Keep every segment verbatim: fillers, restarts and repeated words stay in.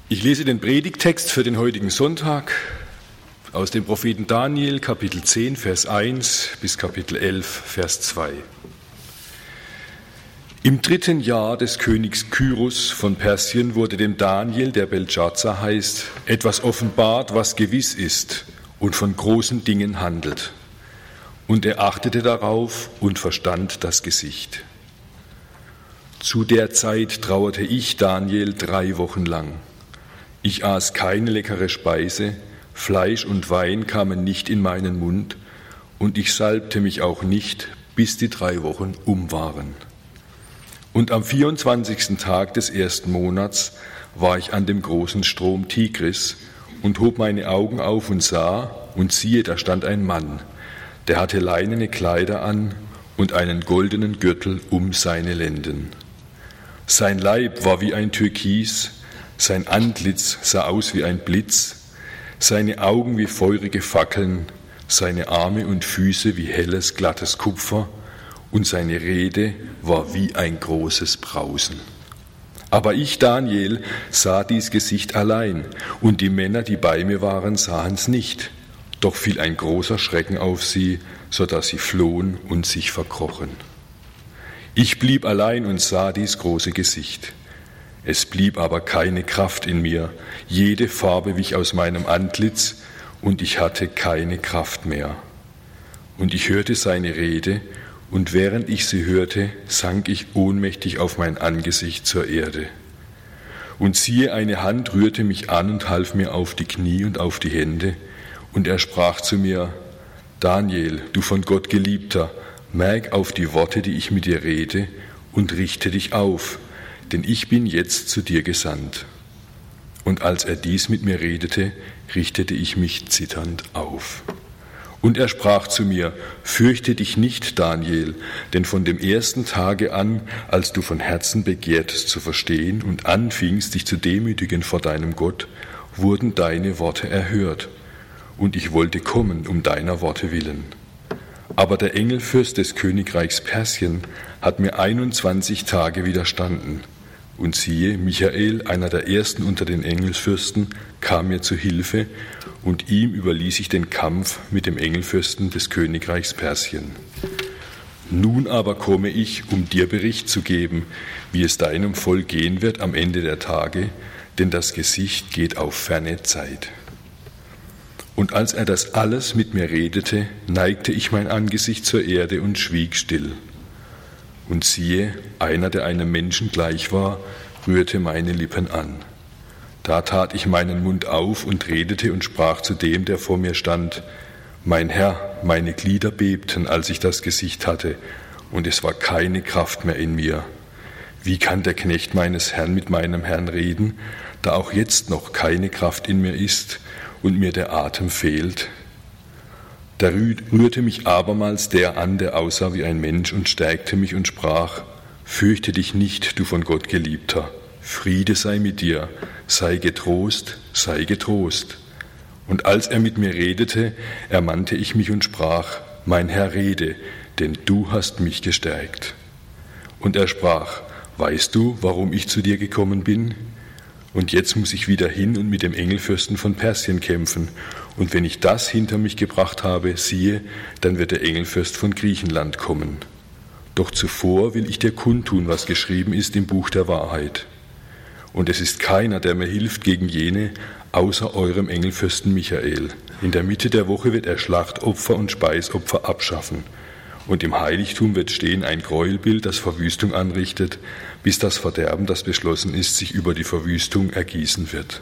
Ich lese den Predigttext für den heutigen Sonntag aus dem Propheten Daniel, Kapitel zehn, Vers eins bis Kapitel elf, Vers zwei. Im dritten Jahr des Königs Kyros von Persien wurde dem Daniel, der Beltschazar heißt, etwas offenbart, was gewiss ist und von großen Dingen handelt. Und er achtete darauf und verstand das Gesicht. Zu der Zeit trauerte ich, Daniel, drei Wochen lang. Ich aß keine leckere Speise, Fleisch und Wein kamen nicht in meinen Mund, und ich salbte mich auch nicht, bis die drei Wochen um waren. Und am vierundzwanzigsten Tag des ersten Monats war ich an dem großen Strom Tigris und hob meine Augen auf und sah, und siehe, da stand ein Mann, der hatte leinene Kleider an und einen goldenen Gürtel um seine Lenden. Sein Leib war wie ein Türkis, sein Antlitz sah aus wie ein Blitz, seine Augen wie feurige Fackeln, seine Arme und Füße wie helles, glattes Kupfer, und seine Rede war wie ein großes Brausen. Aber ich, Daniel, sah dies Gesicht allein, und die Männer, die bei mir waren, sahen's nicht. Doch fiel ein großer Schrecken auf sie, so dass sie flohen und sich verkrochen. Ich blieb allein und sah dies große Gesicht. Es blieb aber keine Kraft in mir, jede Farbe wich aus meinem Antlitz, und ich hatte keine Kraft mehr. Und ich hörte seine Rede, und während ich sie hörte, sank ich ohnmächtig auf mein Angesicht zur Erde. Und siehe, eine Hand rührte mich an und half mir auf die Knie und auf die Hände, und er sprach zu mir: Daniel, du von Gott Geliebter, merk auf die Worte, die ich mit dir rede, und richte dich auf, denn ich bin jetzt zu dir gesandt. Und als er dies mit mir redete, richtete ich mich zitternd auf. Und er sprach zu mir: Fürchte dich nicht, Daniel, denn von dem ersten Tage an, als du von Herzen begehrtest zu verstehen und anfingst, dich zu demütigen vor deinem Gott, wurden deine Worte erhört. Und ich wollte kommen um deiner Worte willen. Aber der Engelfürst des Königreichs Persien hat mir einundzwanzig Tage widerstanden. Und siehe, Michael, einer der ersten unter den Engelfürsten, kam mir zu Hilfe, und ihm überließ ich den Kampf mit dem Engelfürsten des Königreichs Persien. Nun aber komme ich, um dir Bericht zu geben, wie es deinem Volk gehen wird am Ende der Tage, denn das Gesicht geht auf ferne Zeit. Und als er das alles mit mir redete, neigte ich mein Angesicht zur Erde und schwieg still. Und siehe, einer, der einem Menschen gleich war, rührte meine Lippen an. Da tat ich meinen Mund auf und redete und sprach zu dem, der vor mir stand: Mein Herr, meine Glieder bebten, als ich das Gesicht hatte, und es war keine Kraft mehr in mir. Wie kann der Knecht meines Herrn mit meinem Herrn reden, da auch jetzt noch keine Kraft in mir ist und mir der Atem fehlt? Da rührte mich abermals der an, der aussah wie ein Mensch, und stärkte mich und sprach: Fürchte dich nicht, du von Gott Geliebter. Friede sei mit dir, sei getrost, sei getrost. Und als er mit mir redete, ermannte ich mich und sprach: Mein Herr, rede, denn du hast mich gestärkt. Und er sprach: Weißt du, warum ich zu dir gekommen bin? Und jetzt muss ich wieder hin und mit dem Engelfürsten von Persien kämpfen. Und wenn ich das hinter mich gebracht habe, siehe, dann wird der Engelfürst von Griechenland kommen. Doch zuvor will ich dir kundtun, was geschrieben ist im Buch der Wahrheit. Und es ist keiner, der mir hilft gegen jene, außer eurem Engelfürsten Michael. In der Mitte der Woche wird er Schlachtopfer und Speisopfer abschaffen. Und im Heiligtum wird stehen ein Gräuelbild, das Verwüstung anrichtet, bis das Verderben, das beschlossen ist, sich über die Verwüstung ergießen wird.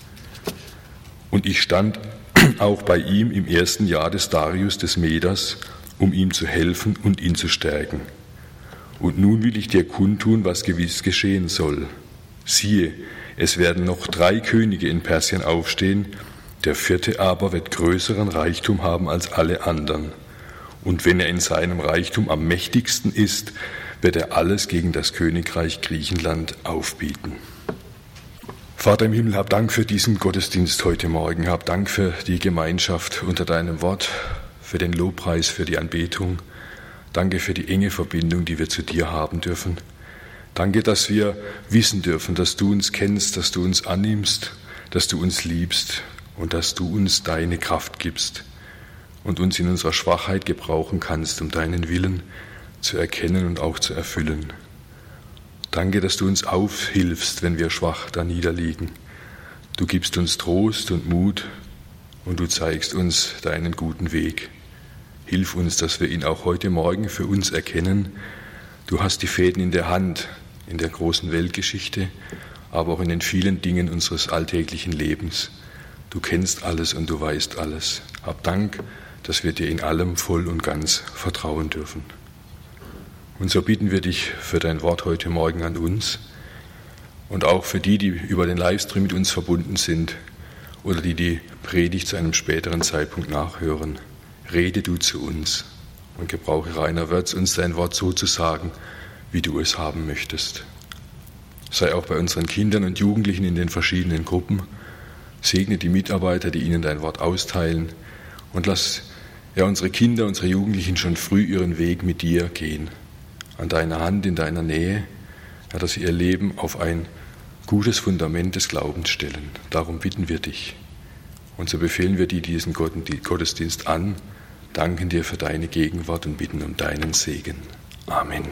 Und ich stand auch bei ihm im ersten Jahr des Darius des Meders, um ihm zu helfen und ihn zu stärken. Und nun will ich dir kundtun, was gewiss geschehen soll. Siehe, es werden noch drei Könige in Persien aufstehen, der vierte aber wird größeren Reichtum haben als alle anderen. Und wenn er in seinem Reichtum am mächtigsten ist, wird er alles gegen das Königreich Griechenland aufbieten. Vater im Himmel, hab Dank für diesen Gottesdienst heute Morgen. Hab Dank für die Gemeinschaft unter deinem Wort, für den Lobpreis, für die Anbetung. Danke für die enge Verbindung, die wir zu dir haben dürfen. Danke, dass wir wissen dürfen, dass du uns kennst, dass du uns annimmst, dass du uns liebst und dass du uns deine Kraft gibst und uns in unserer Schwachheit gebrauchen kannst, um deinen Willen zu erkennen und auch zu erfüllen. Danke, dass du uns aufhilfst, wenn wir schwach da niederliegen. Du gibst uns Trost und Mut und du zeigst uns deinen guten Weg. Hilf uns, dass wir ihn auch heute Morgen für uns erkennen. Du hast die Fäden in der Hand, in der großen Weltgeschichte, aber auch in den vielen Dingen unseres alltäglichen Lebens. Du kennst alles und du weißt alles. Hab Dank, dass wir dir in allem voll und ganz vertrauen dürfen. Und so bitten wir dich für dein Wort heute Morgen an uns und auch für die, die über den Livestream mit uns verbunden sind oder die die Predigt zu einem späteren Zeitpunkt nachhören. Rede du zu uns und gebrauche Rainer Wörz, uns dein Wort so zu sagen, wie du es haben möchtest. Sei auch bei unseren Kindern und Jugendlichen in den verschiedenen Gruppen. Segne die Mitarbeiter, die ihnen dein Wort austeilen und lass ja unsere Kinder, unsere Jugendlichen schon früh ihren Weg mit dir gehen. An deiner Hand, in deiner Nähe, ja, dass sie ihr Leben auf ein gutes Fundament des Glaubens stellen. Darum bitten wir dich. Und so befehlen wir dir diesen Gottesdienst an, danken dir für deine Gegenwart und bitten um deinen Segen. Amen.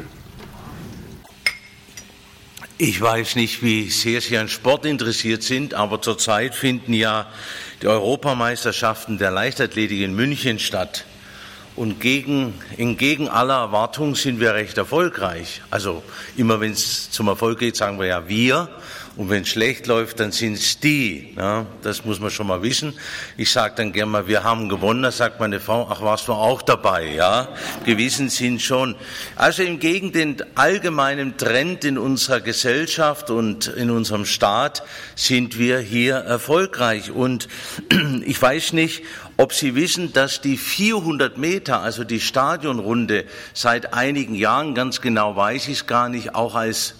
Ich weiß nicht, wie sehr Sie an Sport interessiert sind, aber zurzeit finden ja die Europameisterschaften der Leichtathletik in München statt. Und gegen, entgegen aller Erwartungen sind wir recht erfolgreich. Also immer wenn es zum Erfolg geht, sagen wir ja wir. Und wenn es schlecht läuft, dann sind es die. Ja, das muss man schon mal wissen. Ich sage dann gerne mal, wir haben gewonnen. Da sagt meine Frau, ach, warst du auch dabei? Ja, gewissen sind schon. Also entgegen den allgemeinen Trend in unserer Gesellschaft und in unserem Staat sind wir hier erfolgreich. Und ich weiß nicht, ob Sie wissen, dass die vierhundert Meter, also die Stadionrunde, seit einigen Jahren, ganz genau weiß ich es gar nicht, auch als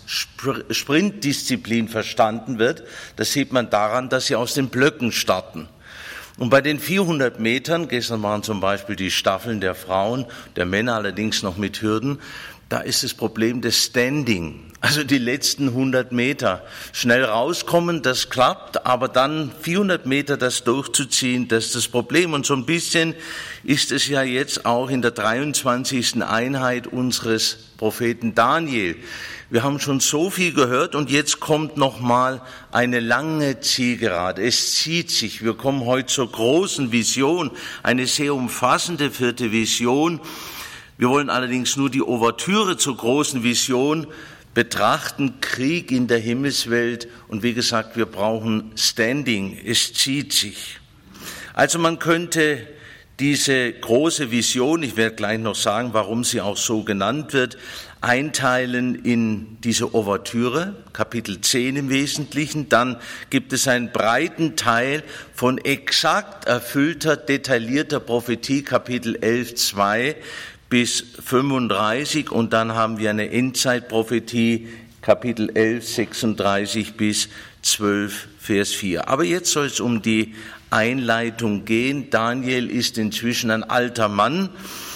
Sprintdisziplin verstanden wird. Das sieht man daran, dass sie aus den Blöcken starten. Und bei den vierhundert Metern, gestern waren zum Beispiel die Staffeln der Frauen, der Männer allerdings noch mit Hürden, da ist das Problem des Standing. Also die letzten hundert Meter schnell rauskommen, das klappt, aber dann vierhundert Meter das durchzuziehen, das ist das Problem. Und so ein bisschen ist es ja jetzt auch in der dreiundzwanzigsten Einheit unseres Propheten Daniel. Wir haben schon so viel gehört und jetzt kommt noch mal eine lange Zielgerade. Es zieht sich. Wir kommen heute zur großen Vision, eine sehr umfassende vierte Vision. Wir wollen allerdings nur die Ouvertüre zur großen Vision betrachten, Krieg in der Himmelswelt. Und wie gesagt, wir brauchen Standing. Es zieht sich. Also man könnte diese große Vision, ich werde gleich noch sagen, warum sie auch so genannt wird, einteilen in diese Ouvertüre, Kapitel zehn im Wesentlichen. Dann gibt es einen breiten Teil von exakt erfüllter, detaillierter Prophetie, Kapitel elf, zwei bis fünfunddreißig. Und dann haben wir eine Endzeitprophetie, Kapitel elf, sechsunddreißig bis zwölf, Vers vier. Aber jetzt soll es um die Einleitung gehen. Daniel ist inzwischen ein alter Mann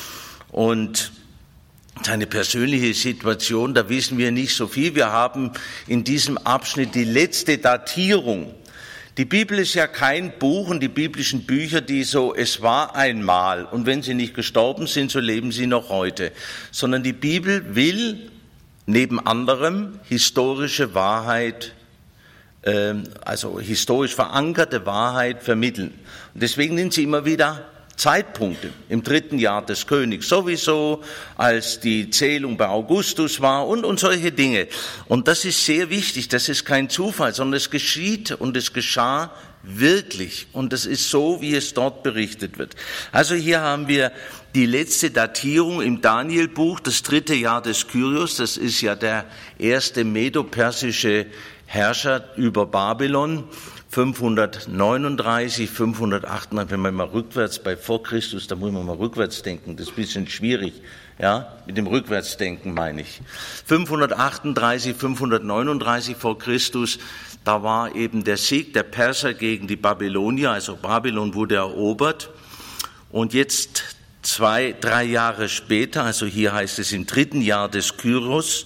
und seine persönliche Situation, da wissen wir nicht so viel. Wir haben in diesem Abschnitt die letzte Datierung. Die Bibel ist ja kein Buch und die biblischen Bücher, die so, es war einmal und wenn sie nicht gestorben sind, so leben sie noch heute. Sondern die Bibel will neben anderem historische Wahrheit, äh, also historisch verankerte Wahrheit vermitteln. Und deswegen nimmt sie immer wieder Zeitpunkte. Im dritten Jahr des Königs sowieso, als die Zählung bei Augustus war und, und solche Dinge. Und das ist sehr wichtig, das ist kein Zufall, sondern es geschieht und es geschah wirklich. Und das ist so, wie es dort berichtet wird. Also hier haben wir die letzte Datierung im Danielbuch, das dritte Jahr des Kyrios. Das ist ja der erste medo-persische Herrscher über Babylon. fünfhundertneununddreißig, fünfhundertachtundneunzig, wenn man mal rückwärts bei vor Christus, da muss man mal rückwärts denken, das ist ein bisschen schwierig, ja, mit dem Rückwärtsdenken meine ich. fünfhundertachtunddreißig, fünfhundertneununddreißig vor Christus, da war eben der Sieg der Perser gegen die Babylonier, also Babylon wurde erobert und jetzt zwei, drei Jahre später, also hier heißt es im dritten Jahr des Kyros,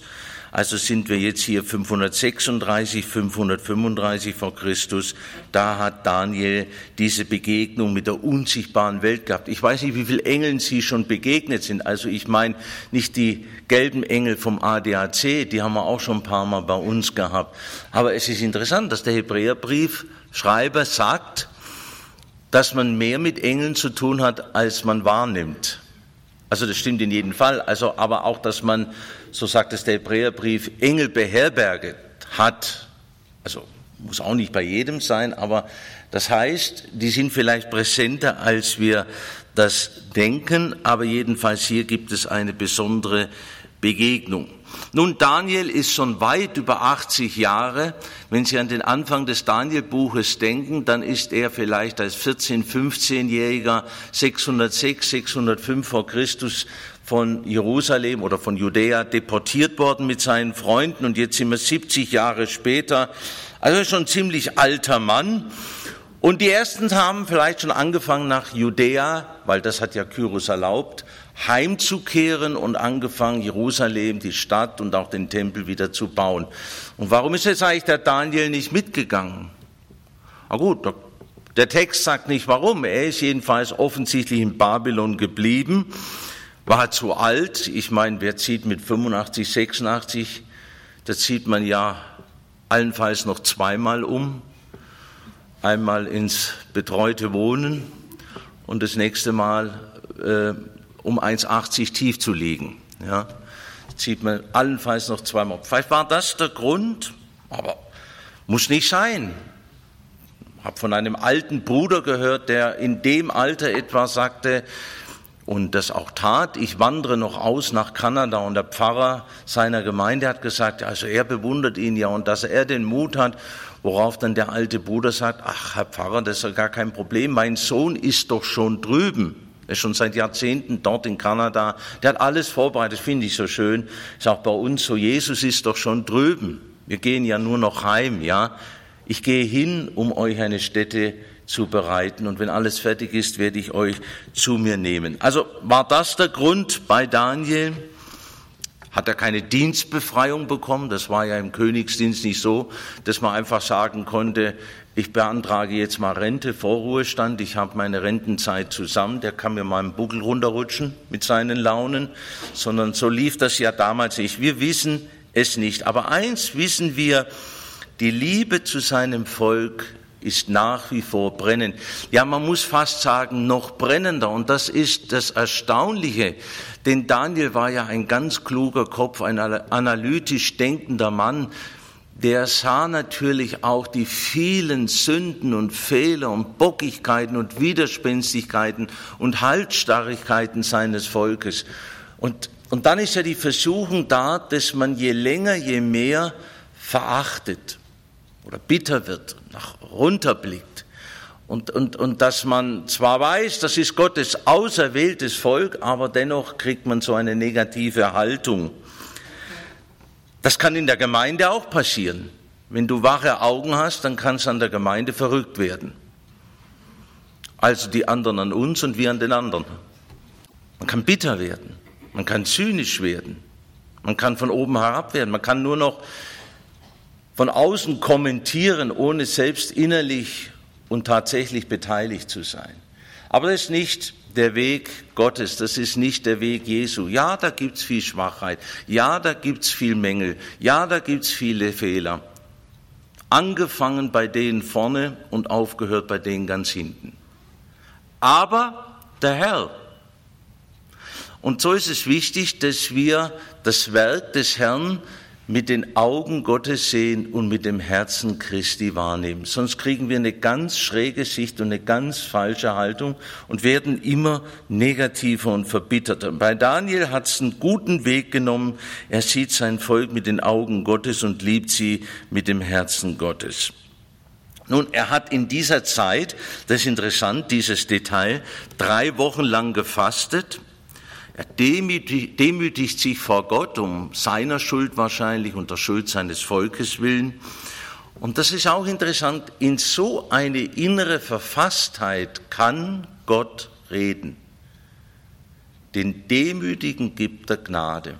Also sind wir jetzt hier fünfhundertsechsunddreißig, fünfhundertfünfunddreißig vor Christus. Da hat Daniel diese Begegnung mit der unsichtbaren Welt gehabt. Ich weiß nicht, wie viele Engeln Sie schon begegnet sind. Also ich meine nicht die gelben Engel vom A D A C, die haben wir auch schon ein paar Mal bei uns gehabt. Aber es ist interessant, dass der Hebräerbriefschreiber sagt, dass man mehr mit Engeln zu tun hat, als man wahrnimmt. Also das stimmt in jedem Fall. Also aber auch, dass man, so sagt es der Hebräerbrief, Engel beherberget hat. Also muss auch nicht bei jedem sein, aber das heißt, die sind vielleicht präsenter, als wir das denken. Aber jedenfalls hier gibt es eine besondere Begegnung. Nun, Daniel ist schon weit über achtzig Jahre. Wenn Sie an den Anfang des Daniel-Buches denken, dann ist er vielleicht als vierzehn-, fünfzehnjähriger sechshundertsechs, sechshundertfünf vor Christus von Jerusalem oder von Judäa deportiert worden mit seinen Freunden. Und jetzt sind wir siebzig Jahre später. Also schon ein ziemlich alter Mann. Und die Ersten haben vielleicht schon angefangen nach Judäa, weil das hat ja Kyros erlaubt, heimzukehren und angefangen, Jerusalem, die Stadt und auch den Tempel wieder zu bauen. Und warum ist jetzt eigentlich der Daniel nicht mitgegangen? Na gut, der Text sagt nicht warum. Er ist jedenfalls offensichtlich in Babylon geblieben, war zu alt. Ich meine, wer zieht mit fünfundachtzig, sechsundachtzig? Da zieht man ja allenfalls noch zweimal um. Einmal ins betreute Wohnen und das nächste Mal äh, um eins Komma achtzig tief zu liegen. Ja, zieht man allenfalls noch zweimal. Vielleicht war das der Grund, aber muss nicht sein. Ich habe von einem alten Bruder gehört, der in dem Alter etwa sagte und das auch tat, ich wandere noch aus nach Kanada, und der Pfarrer seiner Gemeinde hat gesagt, also er bewundert ihn ja und dass er den Mut hat, worauf dann der alte Bruder sagt, ach Herr Pfarrer, das ist ja gar kein Problem, mein Sohn ist doch schon drüben. Er ist schon seit Jahrzehnten dort in Kanada. Der hat alles vorbereitet, finde ich so schön. Ist auch bei uns so, Jesus ist doch schon drüben. Wir gehen ja nur noch heim, ja. Ich gehe hin, um euch eine Stätte zu bereiten. Und wenn alles fertig ist, werde ich euch zu mir nehmen. Also war das der Grund bei Daniel? Hat er keine Dienstbefreiung bekommen? Das war ja im Königsdienst nicht so, dass man einfach sagen konnte, ich beantrage jetzt mal Rente, Vorruhestand, ich habe meine Rentenzeit zusammen, der kann mir mal einen Buckel runterrutschen mit seinen Launen, sondern so lief das ja damals nicht. Wir wissen es nicht. Aber eins wissen wir, die Liebe zu seinem Volk ist nach wie vor brennend. Ja, man muss fast sagen, noch brennender. Und das ist das Erstaunliche. Denn Daniel war ja ein ganz kluger Kopf, ein analytisch denkender Mann. Der sah natürlich auch die vielen Sünden und Fehler und Bockigkeiten und Widerspenstigkeiten und Halsstarrigkeiten seines Volkes. Und, und dann ist ja die Versuchung da, dass man je länger, je mehr verachtet oder bitter wird, nach runterblickt. Und, und, und dass man zwar weiß, das ist Gottes auserwähltes Volk, aber dennoch kriegt man so eine negative Haltung. Das kann in der Gemeinde auch passieren. Wenn du wache Augen hast, dann kann es an der Gemeinde verrückt werden. Also die anderen an uns und wir an den anderen. Man kann bitter werden, man kann zynisch werden, man kann von oben herab werden, man kann nur noch von außen kommentieren, ohne selbst innerlich und tatsächlich beteiligt zu sein. Aber das ist nicht der Weg Gottes, das ist nicht der Weg Jesu. Ja, da gibt's viel Schwachheit, ja, da gibt's viel Mängel, ja, da gibt's viele Fehler. Angefangen bei denen vorne und aufgehört bei denen ganz hinten. Aber der Herr. Und so ist es wichtig, dass wir das Werk des Herrn mit den Augen Gottes sehen und mit dem Herzen Christi wahrnehmen. Sonst kriegen wir eine ganz schräge Sicht und eine ganz falsche Haltung und werden immer negativer und verbitterter. Bei Daniel hat es einen guten Weg genommen. Er sieht sein Volk mit den Augen Gottes und liebt sie mit dem Herzen Gottes. Nun, er hat in dieser Zeit, das ist interessant, dieses Detail, drei Wochen lang gefastet. Er demütigt, demütigt sich vor Gott, um seiner Schuld wahrscheinlich und der Schuld seines Volkes willen. Und das ist auch interessant, in so eine innere Verfasstheit kann Gott reden. Den Demütigen gibt er Gnade.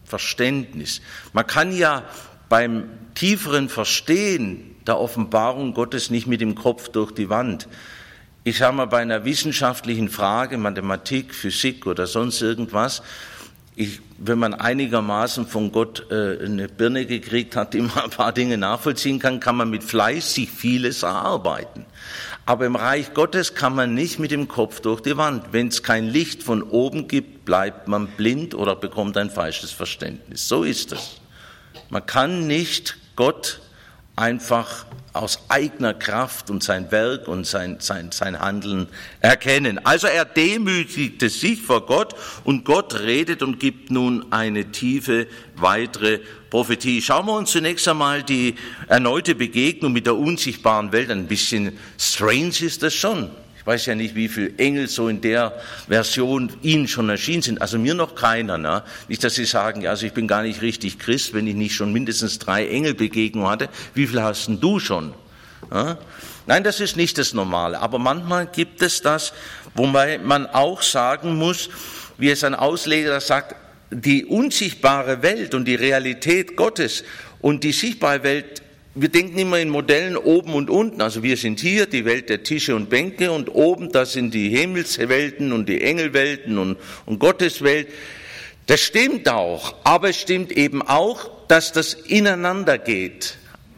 Verständnis. Man kann ja beim tieferen Verstehen der Offenbarung Gottes nicht mit dem Kopf durch die Wand. Ich sage mal, bei einer wissenschaftlichen Frage, Mathematik, Physik oder sonst irgendwas, ich, wenn man einigermaßen von Gott äh, eine Birne gekriegt hat, die man ein paar Dinge nachvollziehen kann, kann man mit Fleiß sich vieles erarbeiten. Aber im Reich Gottes kann man nicht mit dem Kopf durch die Wand. Wenn es kein Licht von oben gibt, bleibt man blind oder bekommt ein falsches Verständnis. So ist es. Man kann nicht Gott einfach aus eigener Kraft und sein Werk und sein, sein, sein Handeln erkennen. Also er demütigte sich vor Gott und Gott redet und gibt nun eine tiefe, weitere Prophetie. Schauen wir uns zunächst einmal die erneute Begegnung mit der unsichtbaren Welt an. Ein bisschen strange ist das schon. Ich weiß ja nicht, wie viele Engel so in der Version Ihnen schon erschienen sind. Also mir noch keiner. Ne? Nicht, dass Sie sagen, ja, also ich bin gar nicht richtig Christ, wenn ich nicht schon mindestens drei Engelbegegnungen hatte. Wie viel hast denn du schon? Ja? Nein, das ist nicht das Normale. Aber manchmal gibt es das, wobei man auch sagen muss, wie es ein Ausleger sagt, die unsichtbare Welt und die Realität Gottes und die sichtbare Welt. Wir denken immer in Modellen oben und unten, also wir sind hier, die Welt der Tische und Bänke und oben, das sind die Himmelswelten und die Engelwelten und, und Gotteswelt. Das stimmt auch, aber es stimmt eben auch, dass das ineinander geht.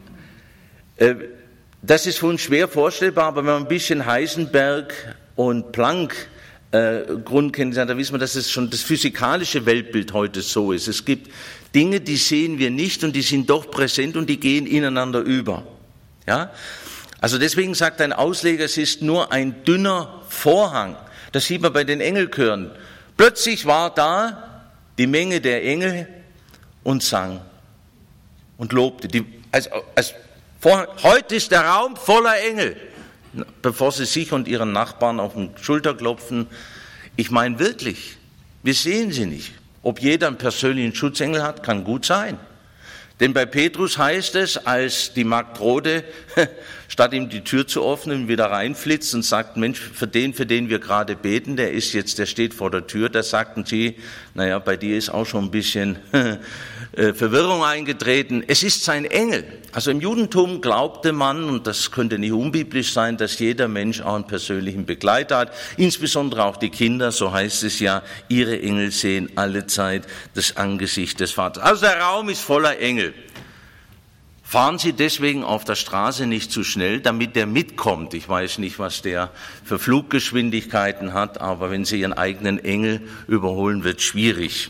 Das ist für uns schwer vorstellbar, aber wenn man ein bisschen Heisenberg und Planck äh, Grundkenntnis hat, da wissen wir, dass es schon das physikalische Weltbild heute so ist. Es gibt Dinge, die sehen wir nicht und die sind doch präsent und die gehen ineinander über. Ja? Also deswegen sagt ein Ausleger, es ist nur ein dünner Vorhang. Das sieht man bei den Engelchören. Plötzlich war da die Menge der Engel und sang und lobte. Die, als, als Vorhang, heute ist der Raum voller Engel. Bevor sie sich und ihren Nachbarn auf den Schulter klopfen. Ich meine wirklich, wir sehen sie nicht. Ob jeder einen persönlichen Schutzengel hat, kann gut sein. Denn bei Petrus heißt es, als die Magd Rode, statt ihm die Tür zu öffnen, wieder reinflitzt und sagt, Mensch, für den, für den wir gerade beten, der ist jetzt, der steht vor der Tür, da sagten sie, naja, bei dir ist auch schon ein bisschen Verwirrung eingetreten. Es ist sein Engel. Also im Judentum glaubte man, und das könnte nicht unbiblisch sein, dass jeder Mensch auch einen persönlichen Begleiter hat, insbesondere auch die Kinder, so heißt es ja, ihre Engel sehen allezeit das Angesicht des Vaters. Also der Raum ist voller Engel. Fahren Sie deswegen auf der Straße nicht zu schnell, damit der mitkommt. Ich weiß nicht, was der für Fluggeschwindigkeiten hat, aber wenn Sie Ihren eigenen Engel überholen, wird es schwierig.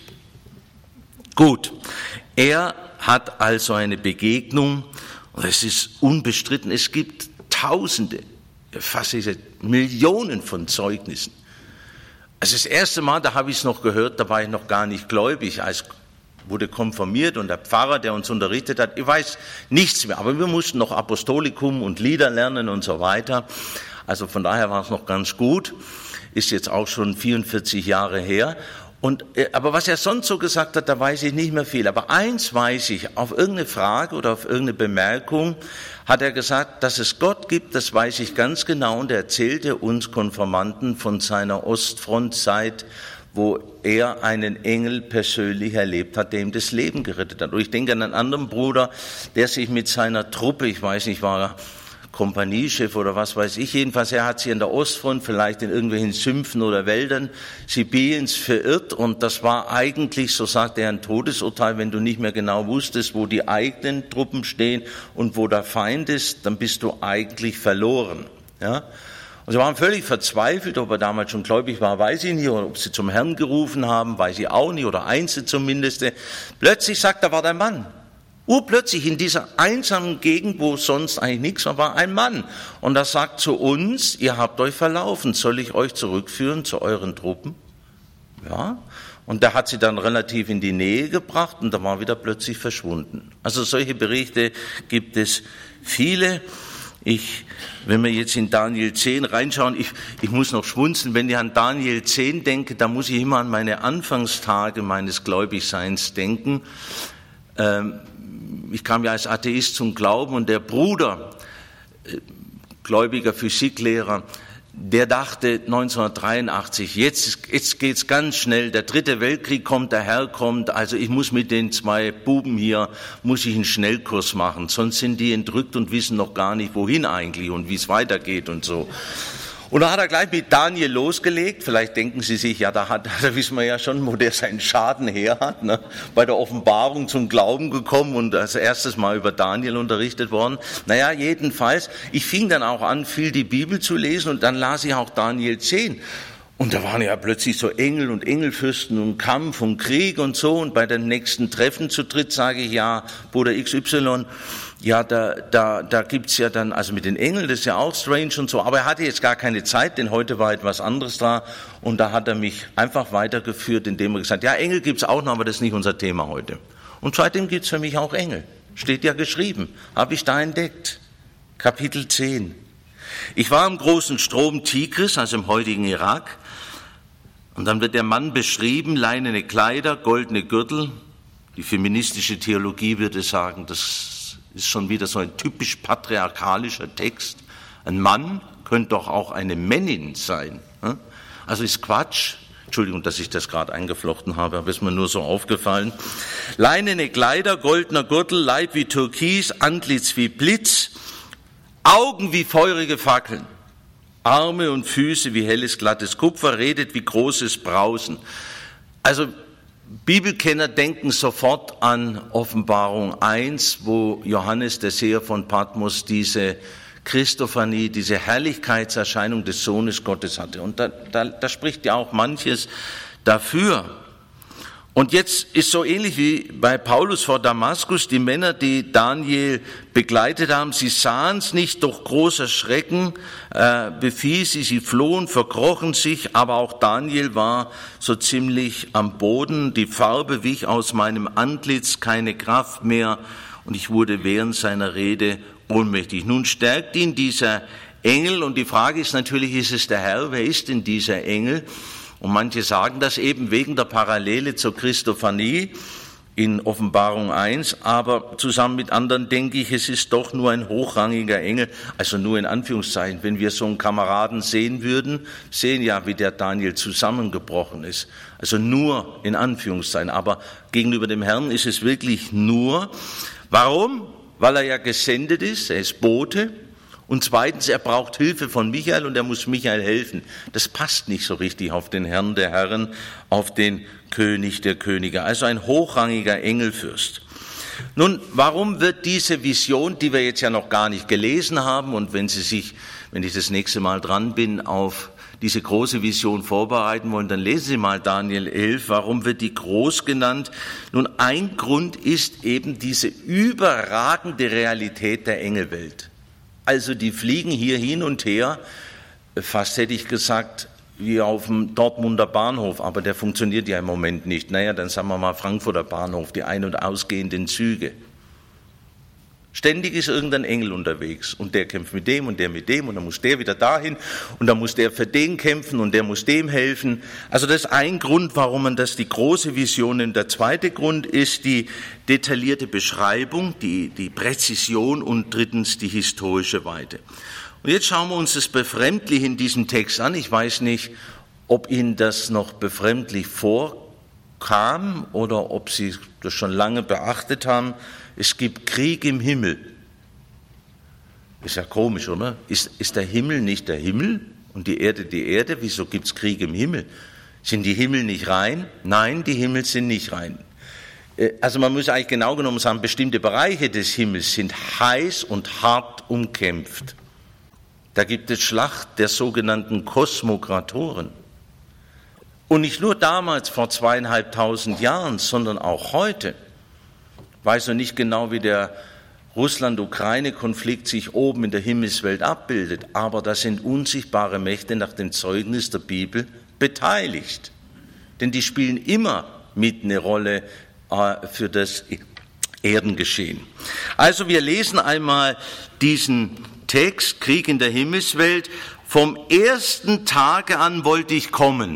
Gut, er hat also eine Begegnung und es ist unbestritten, es gibt Tausende, fast Millionen von Zeugnissen. Also das erste Mal, da habe ich es noch gehört, da war ich noch gar nicht gläubig, als wurde konfirmiert und der Pfarrer, der uns unterrichtet hat, ich weiß nichts mehr, aber wir mussten noch Apostolikum und Lieder lernen und so weiter. Also von daher war es noch ganz gut, ist jetzt auch schon vierundvierzig Jahre her. Und, aber was er sonst so gesagt hat, da weiß ich nicht mehr viel. Aber eins weiß ich, auf irgendeine Frage oder auf irgendeine Bemerkung hat er gesagt, dass es Gott gibt, das weiß ich ganz genau. Und er erzählte uns Konfirmanden von seiner Ostfrontzeit, wo er einen Engel persönlich erlebt hat, der ihm das Leben gerettet hat. Und ich denke an einen anderen Bruder, der sich mit seiner Truppe, ich weiß nicht, war er Kompaniechef oder was weiß ich, jedenfalls, er hat sich an der Ostfront, vielleicht in irgendwelchen Sümpfen oder Wäldern Sibiriens verirrt und das war eigentlich, so sagt er, ein Todesurteil, wenn du nicht mehr genau wusstest, wo die eigenen Truppen stehen und wo der Feind ist, dann bist du eigentlich verloren. Ja? Und sie waren völlig verzweifelt, ob er damals schon gläubig war, weiß ich nicht, oder ob sie zum Herrn gerufen haben, weiß ich auch nicht, oder Einzel zumindest. Plötzlich sagt er, war der Mann. Urplötzlich in dieser einsamen Gegend, wo sonst eigentlich nichts war, war ein Mann. Und er sagt zu uns, ihr habt euch verlaufen, soll ich euch zurückführen zu euren Truppen? Ja. Und der hat sie dann relativ in die Nähe gebracht und da war wieder plötzlich verschwunden. Also solche Berichte gibt es viele. Ich, wenn wir jetzt in Daniel zehn reinschauen, ich, ich muss noch schmunzeln, wenn ich an Daniel zehn denke, da muss ich immer an meine Anfangstage meines Gläubigseins denken. Ähm, Ich kam ja als Atheist zum Glauben und der Bruder, äh, gläubiger Physiklehrer, der dachte neunzehnhundertdreiundachtzig, jetzt, jetzt geht's ganz schnell, der dritte Weltkrieg kommt, der Herr kommt, also ich muss mit den zwei Buben hier, muss ich einen Schnellkurs machen, sonst sind die entrückt und wissen noch gar nicht, wohin eigentlich und wie es weitergeht und so. Und da hat er gleich mit Daniel losgelegt. Vielleicht denken Sie sich, ja, da, hat, da wissen wir ja schon, wo der seinen Schaden her hat. Ne? Bei der Offenbarung zum Glauben gekommen und als erstes Mal über Daniel unterrichtet worden. Naja, jedenfalls, ich fing dann auch an, viel die Bibel zu lesen und dann las ich auch Daniel zehn. Und da waren ja plötzlich so Engel und Engelfürsten und Kampf und Krieg und so. Und bei dem nächsten Treffen zu dritt sage ich, ja, Bruder X Y, ja, da, da, da gibt's ja dann, also mit den Engeln, das ist ja auch strange und so. Aber er hatte jetzt gar keine Zeit, denn heute war etwas anderes da. Und da hat er mich einfach weitergeführt, indem er gesagt hat, ja, Engel gibt's auch noch, aber das ist nicht unser Thema heute. Und seitdem gibt's für mich auch Engel. Steht ja geschrieben. Habe ich da entdeckt. Kapitel zehn. Ich war im großen Strom Tigris, also im heutigen Irak. Und dann wird der Mann beschrieben, leinene Kleider, goldene Gürtel. Die feministische Theologie würde sagen, das ist schon wieder so ein typisch patriarchalischer Text. Ein Mann könnte doch auch eine Männin sein. Also ist Quatsch. Entschuldigung, dass ich das gerade eingeflochten habe, aber ist mir nur so aufgefallen. Leinene Kleider, goldener Gürtel, Leib wie Türkis, Antlitz wie Blitz, Augen wie feurige Fackeln. Arme und Füße wie helles, glattes Kupfer, redet wie großes Brausen. Also Bibelkenner denken sofort an Offenbarung eins, wo Johannes, der Seher von Patmos, diese Christophanie, diese Herrlichkeitserscheinung des Sohnes Gottes hatte. Und da, da, da spricht ja auch manches dafür. Und jetzt ist so ähnlich wie bei Paulus vor Damaskus, die Männer, die Daniel begleitet haben, sie sahen es nicht, doch großer Schrecken äh, befiel sie, sie flohen, verkrochen sich, aber auch Daniel war so ziemlich am Boden, die Farbe wich aus meinem Antlitz, keine Kraft mehr, und ich wurde während seiner Rede ohnmächtig. Nun stärkt ihn dieser Engel, und die Frage ist natürlich, ist es der Herr? Wer ist denn dieser Engel? Und manche sagen das eben wegen der Parallele zur Christophanie in Offenbarung eins, aber zusammen mit anderen denke ich, es ist doch nur ein hochrangiger Engel, also nur in Anführungszeichen. Wenn wir so einen Kameraden sehen würden, sehen ja, wie der Daniel zusammengebrochen ist. Also nur in Anführungszeichen, aber gegenüber dem Herrn ist es wirklich nur. Warum? Weil er ja gesendet ist, er ist Bote. Und zweitens, er braucht Hilfe von Michael und er muss Michael helfen. Das passt nicht so richtig auf den Herrn der Herren, auf den König der Könige. Also ein hochrangiger Engelfürst. Nun, warum wird diese Vision, die wir jetzt ja noch gar nicht gelesen haben, und wenn Sie sich, wenn ich das nächste Mal dran bin, auf diese große Vision vorbereiten wollen, dann lesen Sie mal Daniel elf. Warum wird die groß genannt? Nun, ein Grund ist eben diese überragende Realität der Engelwelt. Also die fliegen hier hin und her, fast hätte ich gesagt, wie auf dem Dortmunder Bahnhof, aber der funktioniert ja im Moment nicht. Naja, dann sagen wir mal Frankfurter Bahnhof, die ein- und ausgehenden Züge. Ständig ist irgendein Engel unterwegs und der kämpft mit dem und der mit dem und dann muss der wieder dahin und dann muss der für den kämpfen und der muss dem helfen. Also das ist ein Grund, warum man das die große Vision nimmt. Der zweite Grund ist die detaillierte Beschreibung, die, die Präzision und drittens die historische Weite. Und jetzt schauen wir uns das befremdlich in diesem Text an. Ich weiß nicht, ob Ihnen das noch befremdlich vorkam oder ob Sie das schon lange beachtet haben. Es gibt Krieg im Himmel. Ist ja komisch, oder? Ist, ist der Himmel nicht der Himmel und die Erde die Erde? Wieso gibt es Krieg im Himmel? Sind die Himmel nicht rein? Nein, die Himmel sind nicht rein. Also man muss eigentlich genau genommen sagen, bestimmte Bereiche des Himmels sind heiß und hart umkämpft. Da gibt es Schlacht der sogenannten Kosmokratoren. Und nicht nur damals vor zweieinhalbtausend Jahren, sondern auch heute. Ich weiß noch nicht genau, wie der Russland-Ukraine-Konflikt sich oben in der Himmelswelt abbildet, aber da sind unsichtbare Mächte nach dem Zeugnis der Bibel beteiligt. Denn die spielen immer mit eine Rolle äh, für das Erdengeschehen. Also wir lesen einmal diesen Text, Krieg in der Himmelswelt. Vom ersten Tage an wollte ich kommen.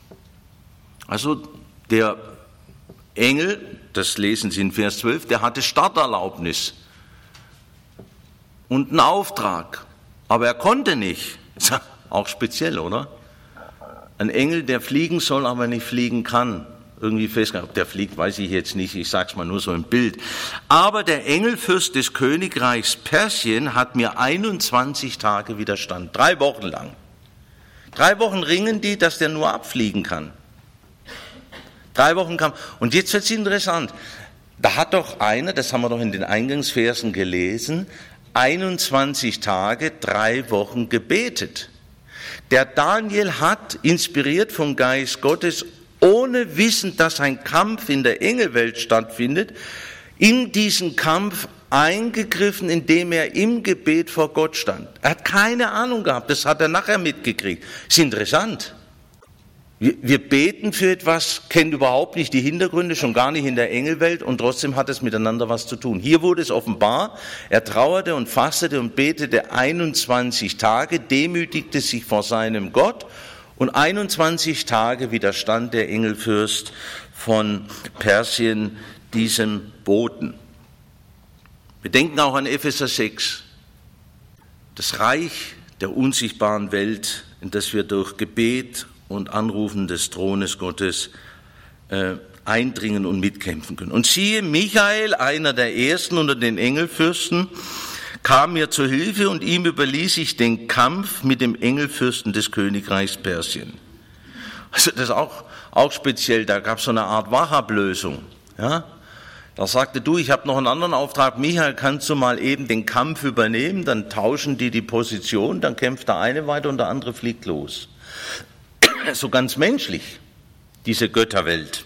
Also der Engel, das lesen Sie in Vers zwölf, der hatte Starterlaubnis und einen Auftrag, aber er konnte nicht. Auch speziell, oder? Ein Engel, der fliegen soll, aber nicht fliegen kann. Irgendwie festgehalten, ob der fliegt, weiß ich jetzt nicht, ich sag's mal nur so im Bild. Aber der Engelfürst des Königreichs Persien hat mir einundzwanzig Tage widerstanden, drei Wochen lang. Drei Wochen ringen die, dass der nur abfliegen kann. Drei Wochen kam, und jetzt wird's interessant, da hat doch einer, das haben wir doch in den Eingangsversen gelesen, einundzwanzig Tage, drei Wochen gebetet. Der Daniel hat, inspiriert vom Geist Gottes, ohne Wissen, dass ein Kampf in der Engelwelt stattfindet, in diesen Kampf eingegriffen, indem er im Gebet vor Gott stand. Er hat keine Ahnung gehabt, das hat er nachher mitgekriegt. Ist interessant. Wir, wir beten für etwas, kennen überhaupt nicht die Hintergründe, schon gar nicht in der Engelwelt, und trotzdem hat es miteinander was zu tun. Hier wurde es offenbar, er trauerte und fastete und betete einundzwanzig Tage, demütigte sich vor seinem Gott, und einundzwanzig Tage widerstand der Engelfürst von Persien diesem Boten. Wir denken auch an Epheser sechs, das Reich der unsichtbaren Welt, in das wir durch Gebet und Anrufen des Thrones Gottes äh, eindringen und mitkämpfen können. Und siehe, Michael, einer der ersten unter den Engelfürsten, kam mir zur Hilfe, und ihm überließ ich den Kampf mit dem Engelfürsten des Königreichs Persien. Also das ist auch, auch speziell, da gab es so eine Art Wachablösung. Ja? Da sagte, du, ich habe noch einen anderen Auftrag, Michael, kannst du mal eben den Kampf übernehmen, dann tauschen die die Position, dann kämpft der eine weiter und der andere fliegt los. So ganz menschlich, diese Götterwelt.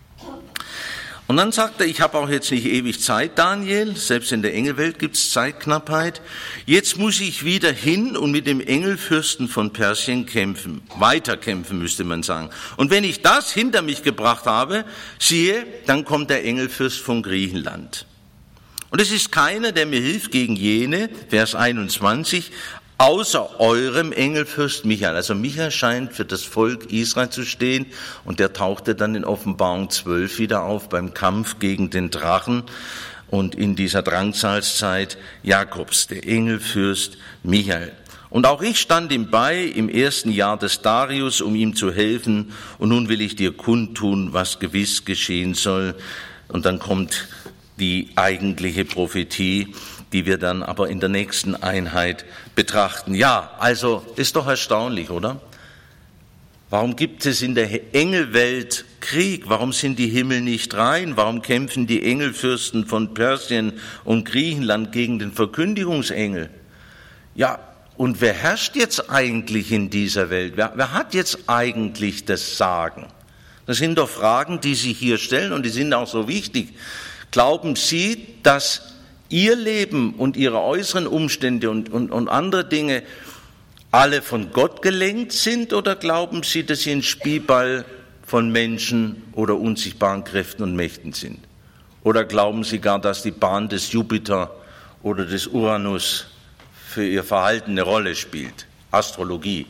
Und dann sagt er, ich habe auch jetzt nicht ewig Zeit, Daniel, selbst in der Engelwelt gibt es Zeitknappheit. Jetzt muss ich wieder hin und mit dem Engelfürsten von Persien kämpfen, weiterkämpfen müsste man sagen. Und wenn ich das hinter mich gebracht habe, siehe, dann kommt der Engelfürst von Griechenland. Und es ist keiner, der mir hilft gegen jene, Vers einundzwanzig, außer eurem Engelfürst Michael. Also Michael scheint für das Volk Israel zu stehen, und der tauchte dann in Offenbarung zwölf wieder auf beim Kampf gegen den Drachen und in dieser Drangsalzzeit Jakobs, der Engelfürst Michael. Und auch ich stand ihm bei im ersten Jahr des Darius, um ihm zu helfen, und nun will ich dir kundtun, was gewiss geschehen soll. Und dann kommt die eigentliche Prophetie, die wir dann aber in der nächsten Einheit betrachten. Ja, also ist doch erstaunlich, oder? Warum gibt es in der Engelwelt Krieg? Warum sind die Himmel nicht rein? Warum kämpfen die Engelfürsten von Persien und Griechenland gegen den Verkündigungsengel? Ja, und wer herrscht jetzt eigentlich in dieser Welt? Wer, wer hat jetzt eigentlich das Sagen? Das sind doch Fragen, die sich hier stellen, und die sind auch so wichtig. Glauben Sie, dass Ihr Leben und Ihre äußeren Umstände und, und, und andere Dinge alle von Gott gelenkt sind, oder glauben Sie, dass Sie ein Spielball von Menschen oder unsichtbaren Kräften und Mächten sind? Oder glauben Sie gar, dass die Bahn des Jupiter oder des Uranus für Ihr Verhalten eine Rolle spielt? Astrologie.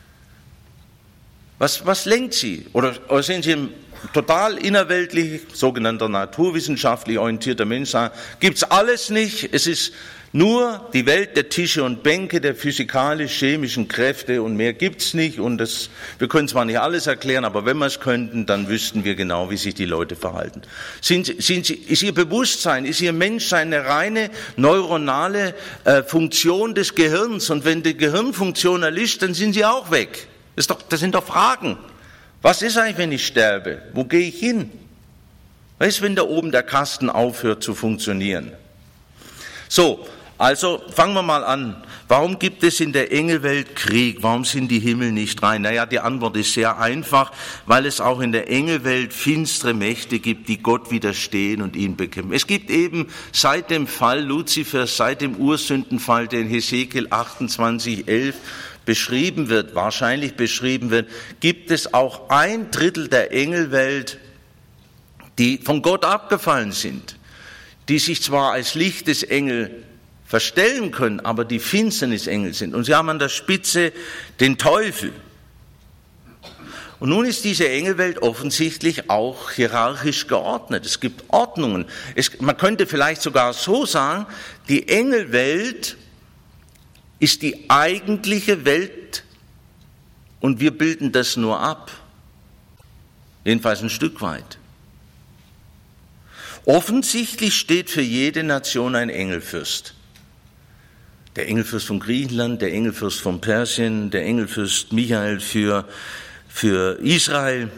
Was, was lenkt Sie? Oder, oder sind Sie ein total innerweltlich, sogenannter naturwissenschaftlich orientierter Mensch, sagen, gibt's alles nicht, es ist nur die Welt der Tische und Bänke, der physikalisch-chemischen Kräfte, und mehr gibt's nicht, und das, wir können zwar nicht alles erklären, aber wenn wir es könnten, dann wüssten wir genau, wie sich die Leute verhalten. Sind, sind sie, ist ihr Bewusstsein, ist ihr Menschsein eine reine neuronale äh, Funktion des Gehirns, und wenn die Gehirnfunktion erlischt, dann sind sie auch weg. Das, ist doch, das sind doch Fragen. Was ist eigentlich, wenn ich sterbe? Wo gehe ich hin? Was ist, wenn da oben der Kasten aufhört zu funktionieren? So, also fangen wir mal an. Warum gibt es in der Engelwelt Krieg? Warum sind die Himmel nicht rein? Naja, die Antwort ist sehr einfach, weil es auch in der Engelwelt finstere Mächte gibt, die Gott widerstehen und ihn bekämpfen. Es gibt eben seit dem Fall Luzifers, seit dem Ursündenfall, der in Hesekiel achtundzwanzig, elf beschrieben wird, wahrscheinlich beschrieben wird, gibt es auch ein Drittel der Engelwelt, die von Gott abgefallen sind, die sich zwar als Lichtesengel verstellen können, aber die Finsternisengel sind. Und sie haben an der Spitze den Teufel. Und nun ist diese Engelwelt offensichtlich auch hierarchisch geordnet. Es gibt Ordnungen. Es, man könnte vielleicht sogar so sagen, die Engelwelt ist die eigentliche Welt Und wir bilden das nur ab. Jedenfalls ein Stück weit. Offensichtlich steht für jede Nation ein Engelfürst. Der Engelfürst von Griechenland, der Engelfürst von Persien, der Engelfürst Michael für, für Israel.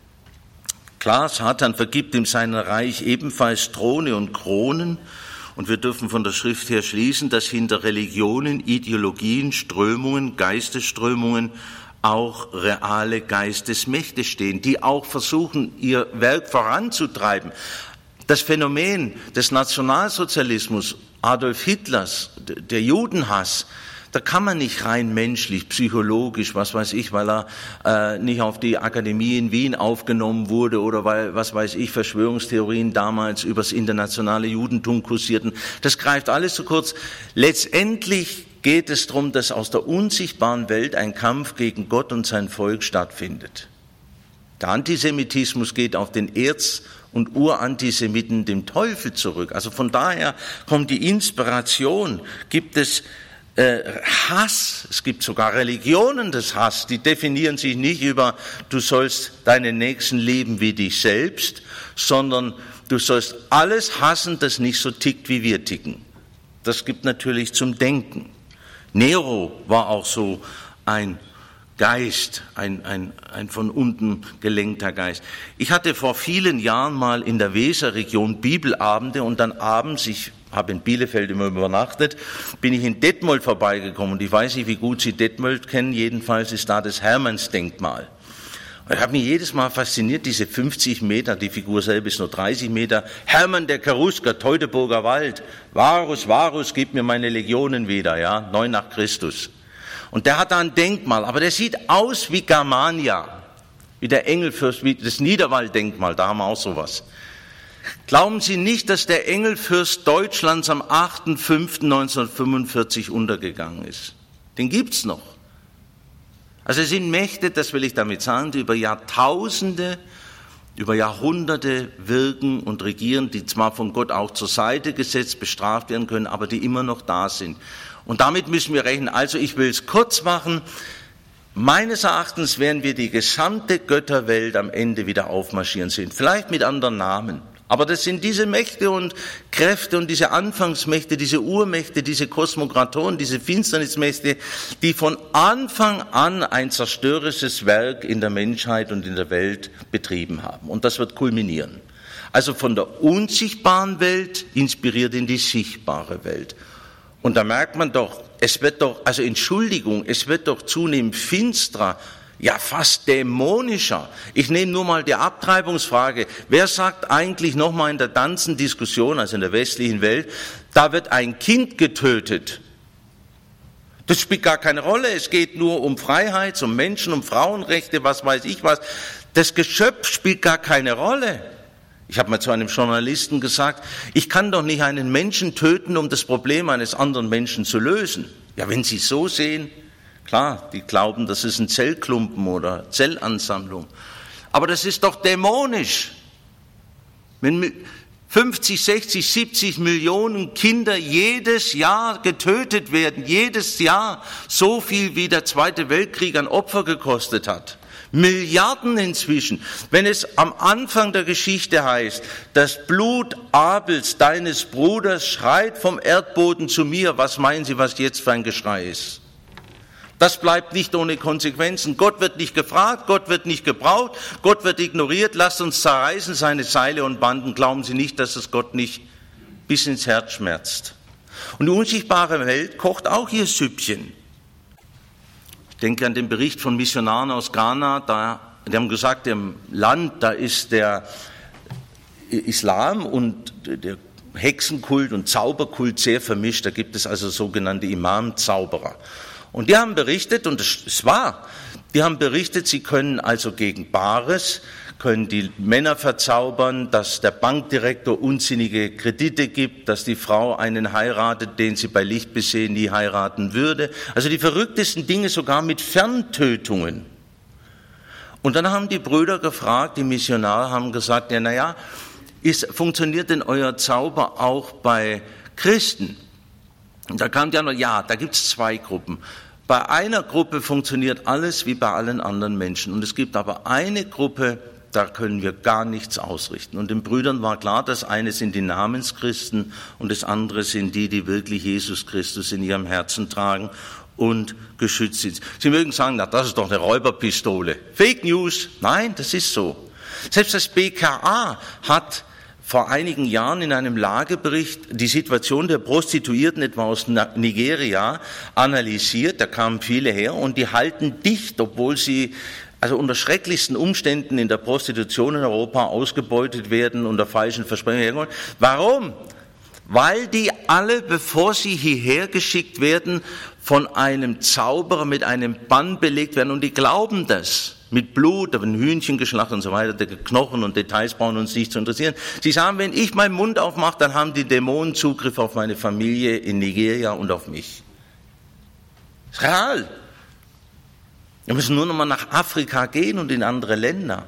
Klar, Satan vergibt ihm sein Reich ebenfalls Throne und Kronen. Und wir dürfen von der Schrift her schließen, dass hinter Religionen, Ideologien, Strömungen, Geistesströmungen auch reale Geistesmächte stehen, die auch versuchen, ihr Werk voranzutreiben. Das Phänomen des Nationalsozialismus, Adolf Hitlers, der Judenhass, da kann man nicht rein menschlich, psychologisch, was weiß ich, weil er äh, nicht auf die Akademie in Wien aufgenommen wurde oder weil, was weiß ich, Verschwörungstheorien damals übers internationale Judentum kursierten. Das greift alles zu kurz. Letztendlich geht es darum, dass aus der unsichtbaren Welt ein Kampf gegen Gott und sein Volk stattfindet. Der Antisemitismus geht auf den Erz- und Urantisemiten, dem Teufel, zurück. Also von daher kommt die Inspiration, gibt es äh, Hass, es gibt sogar Religionen des Hass, die definieren sich nicht über, du sollst deinen Nächsten lieben wie dich selbst, sondern du sollst alles hassen, das nicht so tickt, wie wir ticken. Das gibt natürlich zum Denken. Nero war auch so ein Geist, ein, ein, ein von unten gelenkter Geist. Ich hatte vor vielen Jahren mal in der Weserregion Bibelabende und dann abends, ich habe in Bielefeld immer übernachtet, bin ich in Detmold vorbeigekommen und ich weiß nicht, wie gut Sie Detmold kennen, jedenfalls ist da das Hermannsdenkmal. Und ich habe mich jedes Mal fasziniert, diese fünfzig Meter, die Figur selber ist nur dreißig Meter, Hermann der Cherusker, Teutoburger Wald, Varus, Varus, gib mir meine Legionen wieder, ja, neun nach Christus. Und der hat da ein Denkmal, aber der sieht aus wie Germania, wie der Engelfürst, wie das Niederwald-Denkmal, da haben wir auch sowas. Glauben Sie nicht, dass der Engelfürst Deutschlands am achter fünfter neunzehnhundertfünfundvierzig untergegangen ist? Den gibt's noch. Also es sind Mächte, das will ich damit sagen, die über Jahrtausende, über Jahrhunderte wirken und regieren, die zwar von Gott auch zur Seite gesetzt, bestraft werden können, aber die immer noch da sind. Und damit müssen wir rechnen. Also ich will es kurz machen. Meines Erachtens werden wir die gesamte Götterwelt am Ende wieder aufmarschieren sehen. Vielleicht mit anderen Namen. Aber das sind diese Mächte und Kräfte und diese Anfangsmächte, diese Urmächte, diese Kosmokratoren, diese Finsternismächte, die von Anfang an ein zerstörerisches Werk in der Menschheit und in der Welt betrieben haben. Und das wird kulminieren. Also von der unsichtbaren Welt inspiriert in die sichtbare Welt. Und da merkt man doch, es wird doch, also Entschuldigung, es wird doch zunehmend finsterer, ja fast dämonischer. Ich nehme nur mal die Abtreibungsfrage. Wer sagt eigentlich nochmal in der ganzen Diskussion, also in der westlichen Welt, da wird ein Kind getötet? Das spielt gar keine Rolle. Es geht nur um Freiheit, um Menschen, um Frauenrechte, was weiß ich was. Das Geschöpf spielt gar keine Rolle. Ich habe mal zu einem Journalisten gesagt, ich kann doch nicht einen Menschen töten, um das Problem eines anderen Menschen zu lösen. Ja, wenn Sie es so sehen, klar, die glauben, das ist ein Zellklumpen oder Zellansammlung. Aber das ist doch dämonisch. Wenn fünfzig, sechzig, siebzig Millionen Kinder jedes Jahr getötet werden, jedes Jahr so viel wie der Zweite Weltkrieg an Opfer gekostet hat. Milliarden inzwischen. Wenn es am Anfang der Geschichte heißt, das Blut Abels, deines Bruders, schreit vom Erdboden zu mir, was meinen Sie, was jetzt für ein Geschrei ist? Das bleibt nicht ohne Konsequenzen. Gott wird nicht gefragt, Gott wird nicht gebraucht, Gott wird ignoriert. Lasst uns zerreißen seine Seile und Banden. Glauben Sie nicht, dass es Gott nicht bis ins Herz schmerzt. Und die unsichtbare Welt kocht auch ihr Süppchen. Ich denke an den Bericht von Missionaren aus Ghana, da, die haben gesagt, im Land, da ist der Islam und der Hexenkult und Zauberkult sehr vermischt, da gibt es also sogenannte Imam-Zauberer. Und die haben berichtet, und es ist wahr, die haben berichtet, sie können also gegen Bares, können die Männer verzaubern, dass der Bankdirektor unsinnige Kredite gibt, dass die Frau einen heiratet, den sie bei Licht besehen nie heiraten würde. Also die verrücktesten Dinge, sogar mit Ferntötungen. Und dann haben die Brüder gefragt, die Missionare haben gesagt, ja, naja, ist, funktioniert denn euer Zauber auch bei Christen? Und da kam die Antwort, ja, da gibt es zwei Gruppen. bei einer Gruppe funktioniert alles wie bei allen anderen Menschen. Und es gibt aber eine Gruppe, da können wir gar nichts ausrichten. Und den Brüdern war klar, das eine sind die Namenschristen und das andere sind die, die wirklich Jesus Christus in ihrem Herzen tragen und geschützt sind. Sie mögen sagen, na, das ist doch eine Räuberpistole. Fake News. Nein, das ist so. Selbst das B K A hat vor einigen Jahren in einem Lagebericht die Situation der Prostituierten etwa aus Nigeria analysiert. Da kamen viele her und die halten dicht, obwohl sie also unter schrecklichsten Umständen in der Prostitution in Europa ausgebeutet werden, unter falschen Versprechungen. Warum? Weil die alle, bevor sie hierher geschickt werden, von einem Zauberer mit einem Bann belegt werden und die glauben das. Mit Blut, da werden Hühnchen geschlachtet und so weiter, die Knochen und Details brauchen uns nicht zu interessieren. Sie sagen, wenn ich meinen Mund aufmache, dann haben die Dämonen Zugriff auf meine Familie in Nigeria und auf mich. Das ist real. Wir müssen nur noch mal nach Afrika gehen und in andere Länder.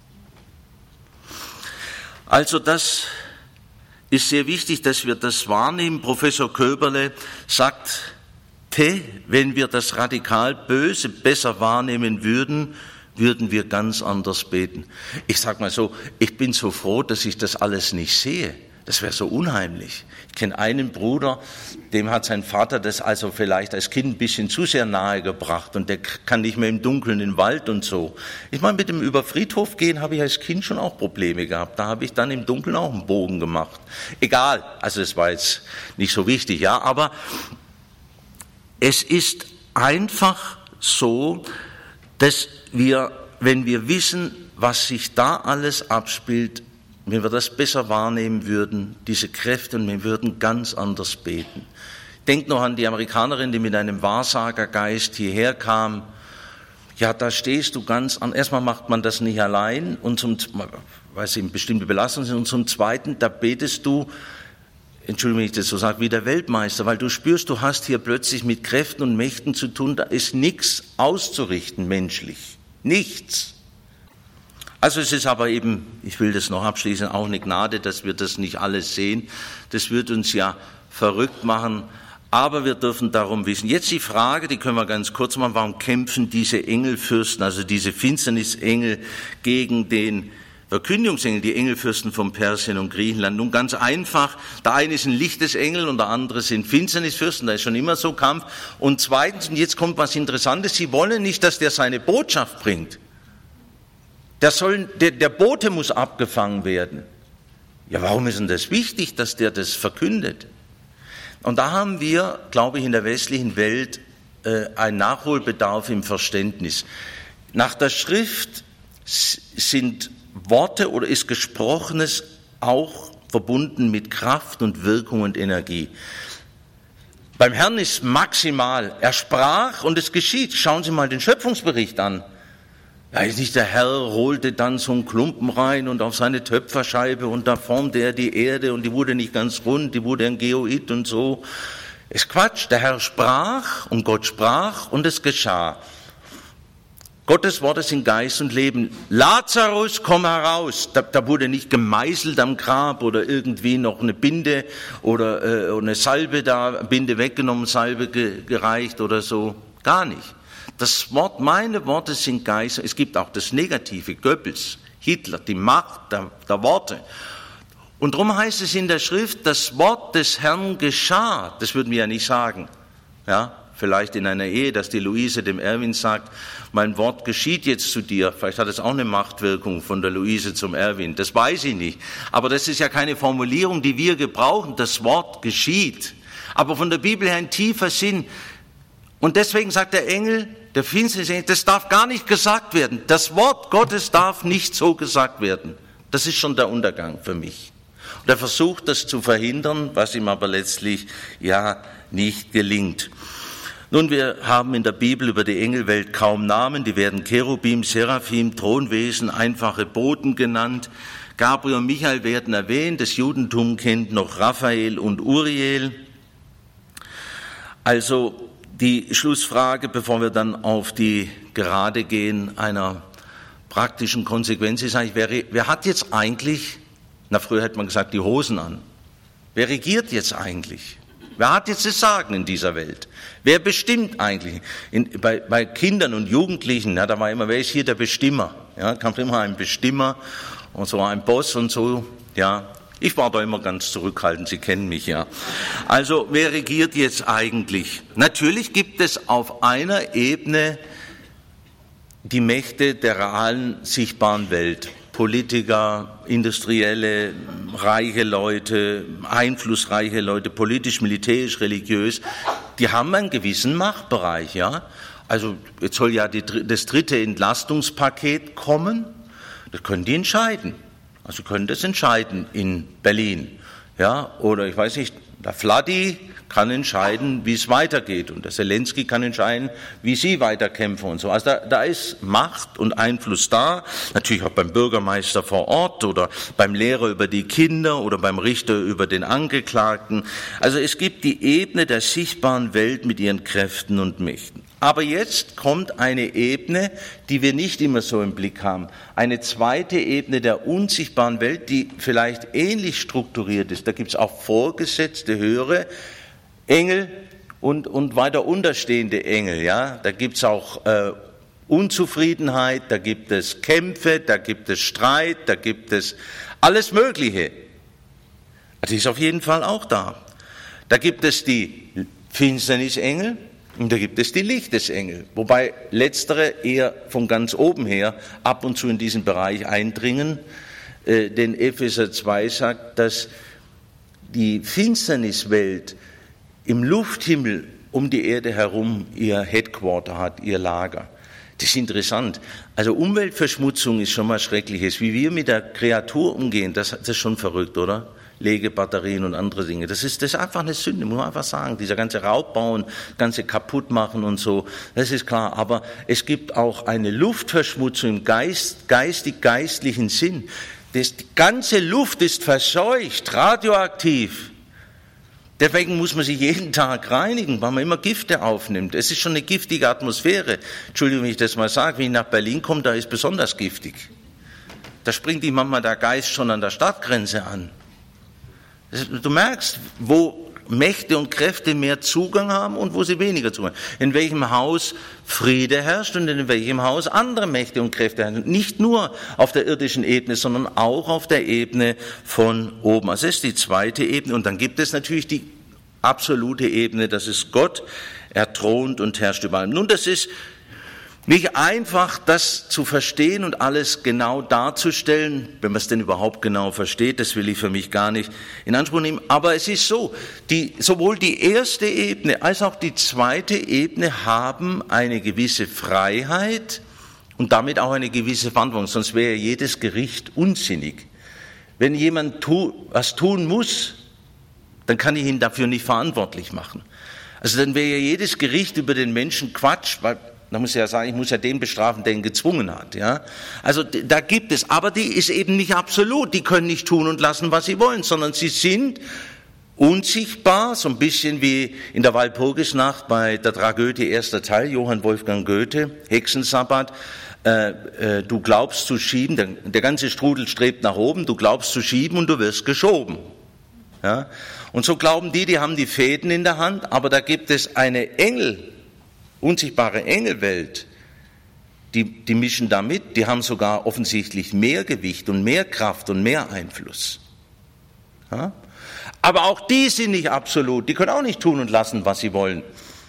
Also das ist sehr wichtig, dass wir das wahrnehmen. Professor Köberle sagt, wenn wir das radikal Böse besser wahrnehmen würden, würden wir ganz anders beten. Ich sage mal so, ich bin so froh, dass ich das alles nicht sehe. Das wäre so unheimlich. Ich kenne einen Bruder, dem hat sein Vater das also vielleicht als Kind ein bisschen zu sehr nahe gebracht und der kann nicht mehr im Dunkeln in den Wald und so. Ich meine, mit dem über Friedhof gehen habe ich als Kind schon auch Probleme gehabt. Da habe ich dann im Dunkeln auch einen Bogen gemacht. Egal, also das war jetzt nicht so wichtig, ja, aber es ist einfach so, dass wir, wenn wir wissen, was sich da alles abspielt, wenn wir das besser wahrnehmen würden, diese Kräfte, und wir würden ganz anders beten. Denkt noch an die Amerikanerin, die mit einem Wahrsagergeist hierher kam. Ja, da stehst du ganz an. Erstmal macht man das nicht allein, und zum, weil es eben bestimmte Belastungen sind, und zum Zweiten, da betest du, Entschuldigung, wenn ich das so sage, wie der Weltmeister, weil du spürst, du hast hier plötzlich mit Kräften und Mächten zu tun, da ist nichts auszurichten menschlich. Nichts. Also es ist aber eben, ich will das noch abschließen, auch eine Gnade, dass wir das nicht alles sehen. Das wird uns ja verrückt machen, aber wir dürfen darum wissen. Jetzt die Frage, die können wir ganz kurz machen, warum kämpfen diese Engelfürsten, also diese Finsternisengel gegen den Verkündigungsengel, die Engelfürsten von Persien und Griechenland? Nun ganz einfach, der eine ist ein Lichtesengel und der andere sind Finsternisfürsten, da ist schon immer so Kampf. Und zweitens, und jetzt kommt was Interessantes, sie wollen nicht, dass der seine Botschaft bringt. Der, soll, der, der Bote muss abgefangen werden. Ja, warum ist denn das wichtig, dass der das verkündet? Und da haben wir, glaube ich, in der westlichen Welt äh, einen Nachholbedarf im Verständnis. Nach der Schrift sind Worte oder ist Gesprochenes auch verbunden mit Kraft und Wirkung und Energie. Beim Herrn ist maximal, er sprach und es geschieht. Schauen Sie mal den Schöpfungsbericht an. Ja, ist nicht der Herr holte dann so einen Klumpen rein und auf seine Töpferscheibe und da formte er die Erde und die wurde nicht ganz rund, die wurde ein Geoid und so. Ist Quatsch, der Herr sprach und Gott sprach und es geschah. Gottes Worte sind Geist und Leben. Lazarus, komm heraus. Da, da wurde nicht gemeißelt am Grab oder irgendwie noch eine Binde oder äh, eine Salbe da, Binde weggenommen, Salbe ge, gereicht oder so. Gar nicht. Das Wort, meine Worte sind Geist. Es gibt auch das Negative, Goebbels, Hitler, die Macht der, der Worte. Und darum heißt es in der Schrift, das Wort des Herrn geschah. Das würden wir ja nicht sagen. Ja, vielleicht in einer Ehe, dass die Luise dem Erwin sagt, mein Wort geschieht jetzt zu dir. Vielleicht hat es auch eine Machtwirkung von der Luise zum Erwin. Das weiß ich nicht. Aber das ist ja keine Formulierung, die wir gebrauchen. Das Wort geschieht. Aber von der Bibel her ein tiefer Sinn. Und deswegen sagt der Engel, der Finsternisengel, das darf gar nicht gesagt werden. Das Wort Gottes darf nicht so gesagt werden. Das ist schon der Untergang für mich. Und er versucht, das zu verhindern, was ihm aber letztlich ja nicht gelingt. Nun, wir haben in der Bibel über die Engelwelt kaum Namen. Die werden Cherubim, Seraphim, Thronwesen, einfache Boten genannt. Gabriel und Michael werden erwähnt. Das Judentum kennt noch Raphael und Uriel. Also die Schlussfrage, bevor wir dann auf die Gerade gehen, einer praktischen Konsequenz ist eigentlich, wer, wer hat jetzt eigentlich, na früher hätte man gesagt, die Hosen an. Wer regiert jetzt eigentlich? Wer hat jetzt das Sagen in dieser Welt? Wer bestimmt eigentlich? In, bei, bei Kindern und Jugendlichen, ja, da war immer, wer ist hier der Bestimmer? Ja, kam immer ein Bestimmer und so ein Boss und so, ja. Ich war da immer ganz zurückhaltend, Sie kennen mich ja. Also, wer regiert jetzt eigentlich? Natürlich gibt es auf einer Ebene die Mächte der realen, sichtbaren Welt. Politiker, Industrielle, reiche Leute, einflussreiche Leute, politisch, militärisch, religiös, die haben einen gewissen Machtbereich, ja. Also, jetzt soll ja die, das dritte Entlastungspaket kommen, das können die entscheiden. Also können das entscheiden in Berlin, ja, oder ich weiß nicht, der Vladi kann entscheiden, wie es weitergeht und der Zelensky kann entscheiden, wie sie weiterkämpfen und so. Also da, da ist Macht und Einfluss da, natürlich auch beim Bürgermeister vor Ort oder beim Lehrer über die Kinder oder beim Richter über den Angeklagten. Also es gibt die Ebene der sichtbaren Welt mit ihren Kräften und Mächten. Aber jetzt kommt eine Ebene, die wir nicht immer so im Blick haben. Eine zweite Ebene der unsichtbaren Welt, die vielleicht ähnlich strukturiert ist. Da gibt es auch vorgesetzte, höhere Engel und, und weiter unterstehende Engel. Ja? Da gibt es auch äh, Unzufriedenheit, da gibt es Kämpfe, da gibt es Streit, da gibt es alles Mögliche. Das ist auf jeden Fall auch da. Da gibt es die Finsternisengel. Und da gibt es die Lichtesengel, wobei letztere eher von ganz oben her ab und zu in diesen Bereich eindringen. Äh, denn Epheser zwei sagt, dass die Finsterniswelt im Lufthimmel um die Erde herum ihr Headquarter hat, ihr Lager. Das ist interessant. Also Umweltverschmutzung ist schon mal Schreckliches. Wie wir mit der Kreatur umgehen, das, das ist schon verrückt, oder? Legebatterien und andere Dinge. Das ist, das ist einfach eine Sünde, muss man einfach sagen. Dieser ganze Raubbau und ganze kaputt machen und so, das ist klar. Aber es gibt auch eine Luftverschmutzung im Geist, geistig-geistlichen Sinn. Das, die ganze Luft ist verseucht, radioaktiv. Deswegen muss man sich jeden Tag reinigen, weil man immer Gifte aufnimmt. Es ist schon eine giftige Atmosphäre. Entschuldigung, wenn ich das mal sage, wenn ich nach Berlin komme, da ist besonders giftig. Da springt dich manchmal der Geist schon an der Stadtgrenze an. Du merkst, wo Mächte und Kräfte mehr Zugang haben und wo sie weniger Zugang haben. In welchem Haus Friede herrscht und in welchem Haus andere Mächte und Kräfte herrschen. Nicht nur auf der irdischen Ebene, sondern auch auf der Ebene von oben. Also das ist die zweite Ebene. Und dann gibt es natürlich die absolute Ebene, das ist Gott. Er thront und herrscht über allem. Nun, das ist nicht einfach, das zu verstehen und alles genau darzustellen, wenn man es denn überhaupt genau versteht, das will ich für mich gar nicht in Anspruch nehmen. Aber es ist so, die, sowohl die erste Ebene als auch die zweite Ebene haben eine gewisse Freiheit und damit auch eine gewisse Verantwortung, sonst wäre jedes Gericht unsinnig. Wenn jemand tu, was tun muss, dann kann ich ihn dafür nicht verantwortlich machen. Also dann wäre ja jedes Gericht über den Menschen Quatsch, weil da muss ja sagen, ich muss ja den bestrafen, der ihn gezwungen hat. Ja? Also da gibt es, aber die ist eben nicht absolut. Die können nicht tun und lassen, was sie wollen, sondern sie sind unsichtbar, so ein bisschen wie in der Walpurgisnacht bei der Tragödie erster Teil, Johann Wolfgang Goethe, Hexensabbat. Äh, äh, du glaubst zu schieben, der, der ganze Strudel strebt nach oben, du glaubst zu schieben und du wirst geschoben. Ja? Und so glauben die, die haben die Fäden in der Hand, aber da gibt es eine Engel, unsichtbare Engelwelt, die, die mischen da mit, die haben sogar offensichtlich mehr Gewicht und mehr Kraft und mehr Einfluss. Ja? Aber auch die sind nicht absolut, die können auch nicht tun und lassen, was sie wollen.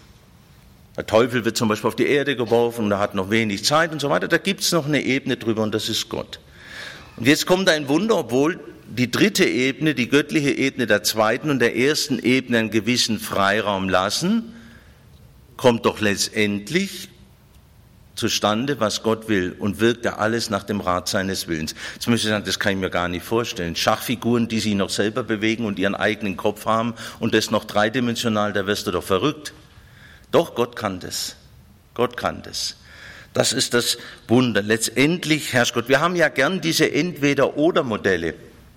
Der Teufel wird zum Beispiel auf die Erde geworfen und er hat noch wenig Zeit und so weiter. Da gibt es noch eine Ebene drüber und das ist Gott. Und jetzt kommt ein Wunder, obwohl die dritte Ebene, die göttliche Ebene der zweiten und der ersten Ebene einen gewissen Freiraum lassen, kommt doch letztendlich zustande, was Gott will und wirkt er alles nach dem Rat seines Willens. Jetzt müsste ich sagen, das kann ich mir gar nicht vorstellen. Schachfiguren, die sich noch selber bewegen und ihren eigenen Kopf haben und das noch dreidimensional, da wirst du doch verrückt. Doch, Gott kann das. Gott kann das. Das ist das Wunder. Letztendlich herrscht Gott. Wir haben ja gern diese Entweder-oder-Modelle.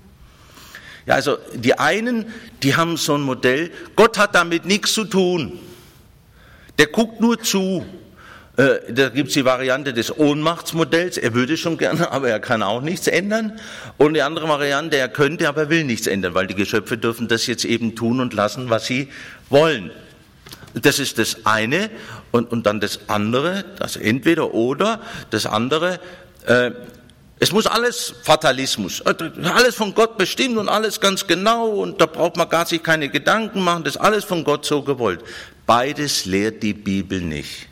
Ja, also die einen, die haben so ein Modell, Gott hat damit nichts zu tun. Der guckt nur zu. Äh, da gibt es die Variante des Ohnmachtsmodells, er würde schon gerne, aber er kann auch nichts ändern. Und die andere Variante, er könnte, aber er will nichts ändern, weil die Geschöpfe dürfen das jetzt eben tun und lassen, was sie wollen. Das ist das eine. Und, und dann das andere, das entweder oder, das andere, äh, es muss alles Fatalismus, alles von Gott bestimmt und alles ganz genau und da braucht man gar sich keine Gedanken machen, das ist alles von Gott so gewollt. Beides lehrt die Bibel nicht.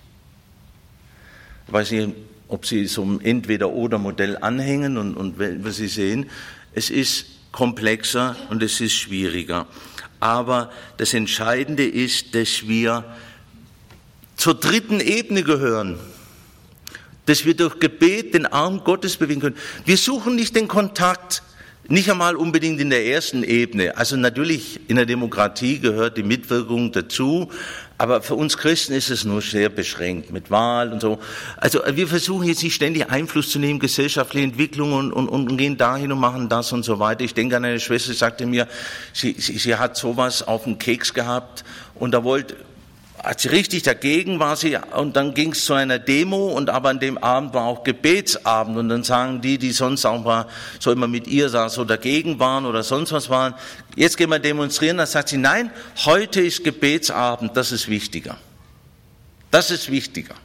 Ich weiß nicht, ob Sie so ein Entweder-oder-Modell anhängen und, und was Sie sehen, es ist komplexer und es ist schwieriger. Aber das Entscheidende ist, dass wir zur dritten Ebene gehören. Dass wir durch Gebet den Arm Gottes bewegen können. Wir suchen nicht den Kontakt, nicht einmal unbedingt in der ersten Ebene. Also natürlich in der Demokratie gehört die Mitwirkung dazu, aber für uns Christen ist es nur sehr beschränkt mit Wahl und so. Also wir versuchen jetzt nicht ständig Einfluss zu nehmen, gesellschaftliche Entwicklung und, und, und gehen dahin und machen das und so weiter. Ich denke an eine Schwester, die sagte mir, sie, sie, sie hat sowas auf dem Keks gehabt und da wollte Als sie richtig dagegen war sie, und dann ging es zu einer Demo, und aber an dem Abend war auch Gebetsabend, und dann sagen die, die sonst auch mal so immer mit ihr so dagegen waren oder sonst was waren, jetzt gehen wir demonstrieren, dann sagt sie, nein, heute ist Gebetsabend, das ist wichtiger. Das ist wichtiger.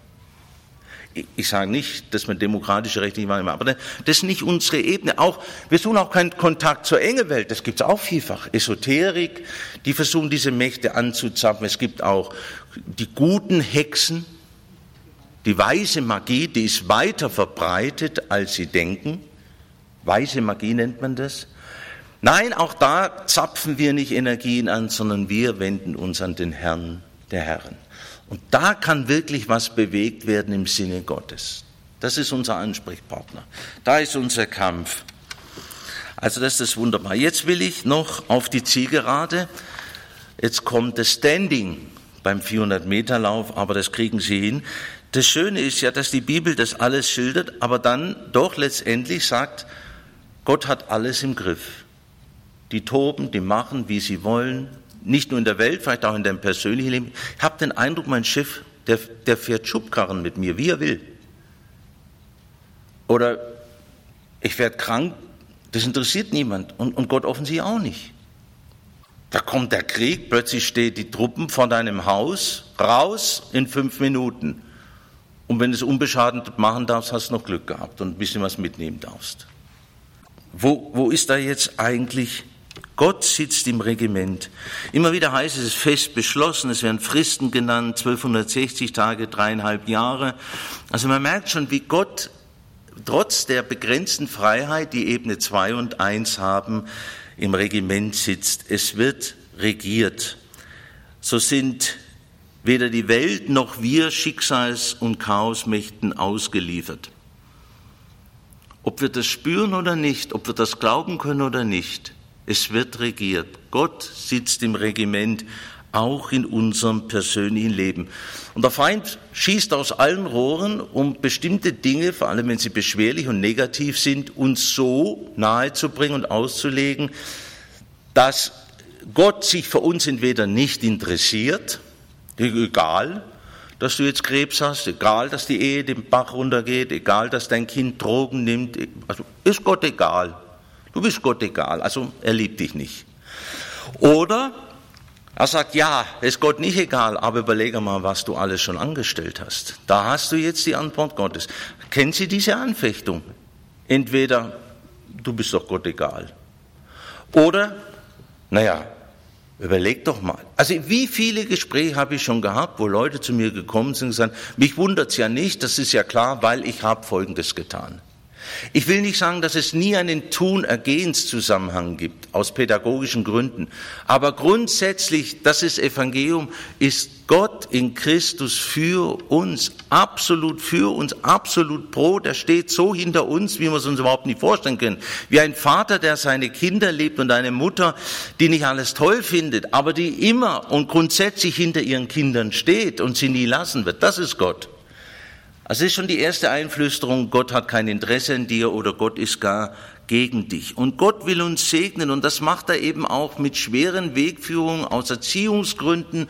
Ich sage nicht, dass man demokratische Rechte nicht wahrnehmen, aber das ist nicht unsere Ebene. Auch, wir suchen auch keinen Kontakt zur Engelwelt, das gibt es auch vielfach. Esoterik, die versuchen diese Mächte anzuzapfen. Es gibt auch die guten Hexen, die weiße Magie, die ist weiter verbreitet, als sie denken. Weiße Magie nennt man das. Nein, auch da zapfen wir nicht Energien an, sondern wir wenden uns an den Herrn der Herren. Und da kann wirklich was bewegt werden im Sinne Gottes. Das ist unser Ansprechpartner. Da ist unser Kampf. Also das ist das wunderbar. Jetzt will ich noch auf die Zielgerade. Jetzt kommt das Standing beim vierhundert Meter Lauf, aber das kriegen Sie hin. Das Schöne ist ja, dass die Bibel das alles schildert, aber dann doch letztendlich sagt, Gott hat alles im Griff. Die toben, die machen, wie sie wollen. Nicht nur in der Welt, vielleicht auch in deinem persönlichen Leben. Ich habe den Eindruck, mein Chef, der, der fährt Schubkarren mit mir, wie er will. Oder ich werde krank, das interessiert niemand. Und, und Gott offensichtlich auch nicht. Da kommt der Krieg, plötzlich stehen die Truppen vor deinem Haus, raus in fünf Minuten. Und wenn du es unbeschadet machen darfst, hast du noch Glück gehabt und ein bisschen was mitnehmen darfst. Wo, wo ist da jetzt eigentlich Gott sitzt im Regiment. Immer wieder heißt es, es ist fest beschlossen, es werden Fristen genannt, zwölfhundertsechzig Tage, dreieinhalb Jahre. Also man merkt schon, wie Gott trotz der begrenzten Freiheit, die Ebene zwei und eins haben, im Regiment sitzt. Es wird regiert. So sind weder die Welt noch wir Schicksals- und Chaosmächten ausgeliefert. Ob wir das spüren oder nicht, ob wir das glauben können oder nicht, es wird regiert. Gott sitzt im Regiment, auch in unserem persönlichen Leben. Und der Feind schießt aus allen Rohren, um bestimmte Dinge, vor allem wenn sie beschwerlich und negativ sind, uns so nahezubringen und auszulegen, dass Gott sich für uns entweder nicht interessiert, egal, dass du jetzt Krebs hast, egal, dass die Ehe den Bach runtergeht, egal, dass dein Kind Drogen nimmt, also ist Gott egal. Du bist Gott egal, also er liebt dich nicht. Oder er sagt, ja, ist Gott nicht egal, aber überlege mal, was du alles schon angestellt hast. Da hast du jetzt die Antwort Gottes. Kennen Sie diese Anfechtung? Entweder, du bist doch Gott egal. Oder, naja, überleg doch mal. Also wie viele Gespräche habe ich schon gehabt, wo Leute zu mir gekommen sind und gesagt, mich wundert's ja nicht, das ist ja klar, weil ich habe Folgendes getan. Ich will nicht sagen, dass es nie einen Tun-Ergehens-Zusammenhang gibt, aus pädagogischen Gründen. Aber grundsätzlich, das ist Evangelium, ist Gott in Christus für uns, absolut für uns, absolut pro. Der steht so hinter uns, wie wir es uns überhaupt nicht vorstellen können. Wie ein Vater, der seine Kinder liebt und eine Mutter, die nicht alles toll findet, aber die immer und grundsätzlich hinter ihren Kindern steht und sie nie lassen wird. Das ist Gott. Also das ist schon die erste Einflüsterung, Gott hat kein Interesse an dir oder Gott ist gar gegen dich. Und Gott will uns segnen und das macht er eben auch mit schweren Wegführungen aus Erziehungsgründen,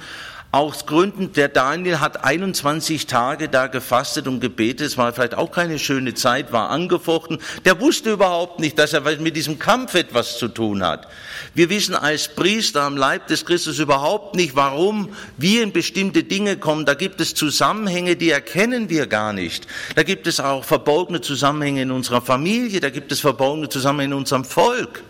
Aus Gründen, der Daniel hat einundzwanzig Tage da gefastet und gebetet, es war vielleicht auch keine schöne Zeit, war angefochten. Der wusste überhaupt nicht, dass er mit diesem Kampf etwas zu tun hat. Wir wissen als Priester am Leib des Christus überhaupt nicht, warum wir in bestimmte Dinge kommen. Da gibt es Zusammenhänge, die erkennen wir gar nicht. Da gibt es auch verborgene Zusammenhänge in unserer Familie, da gibt es verborgene Zusammenhänge in unserem Volk.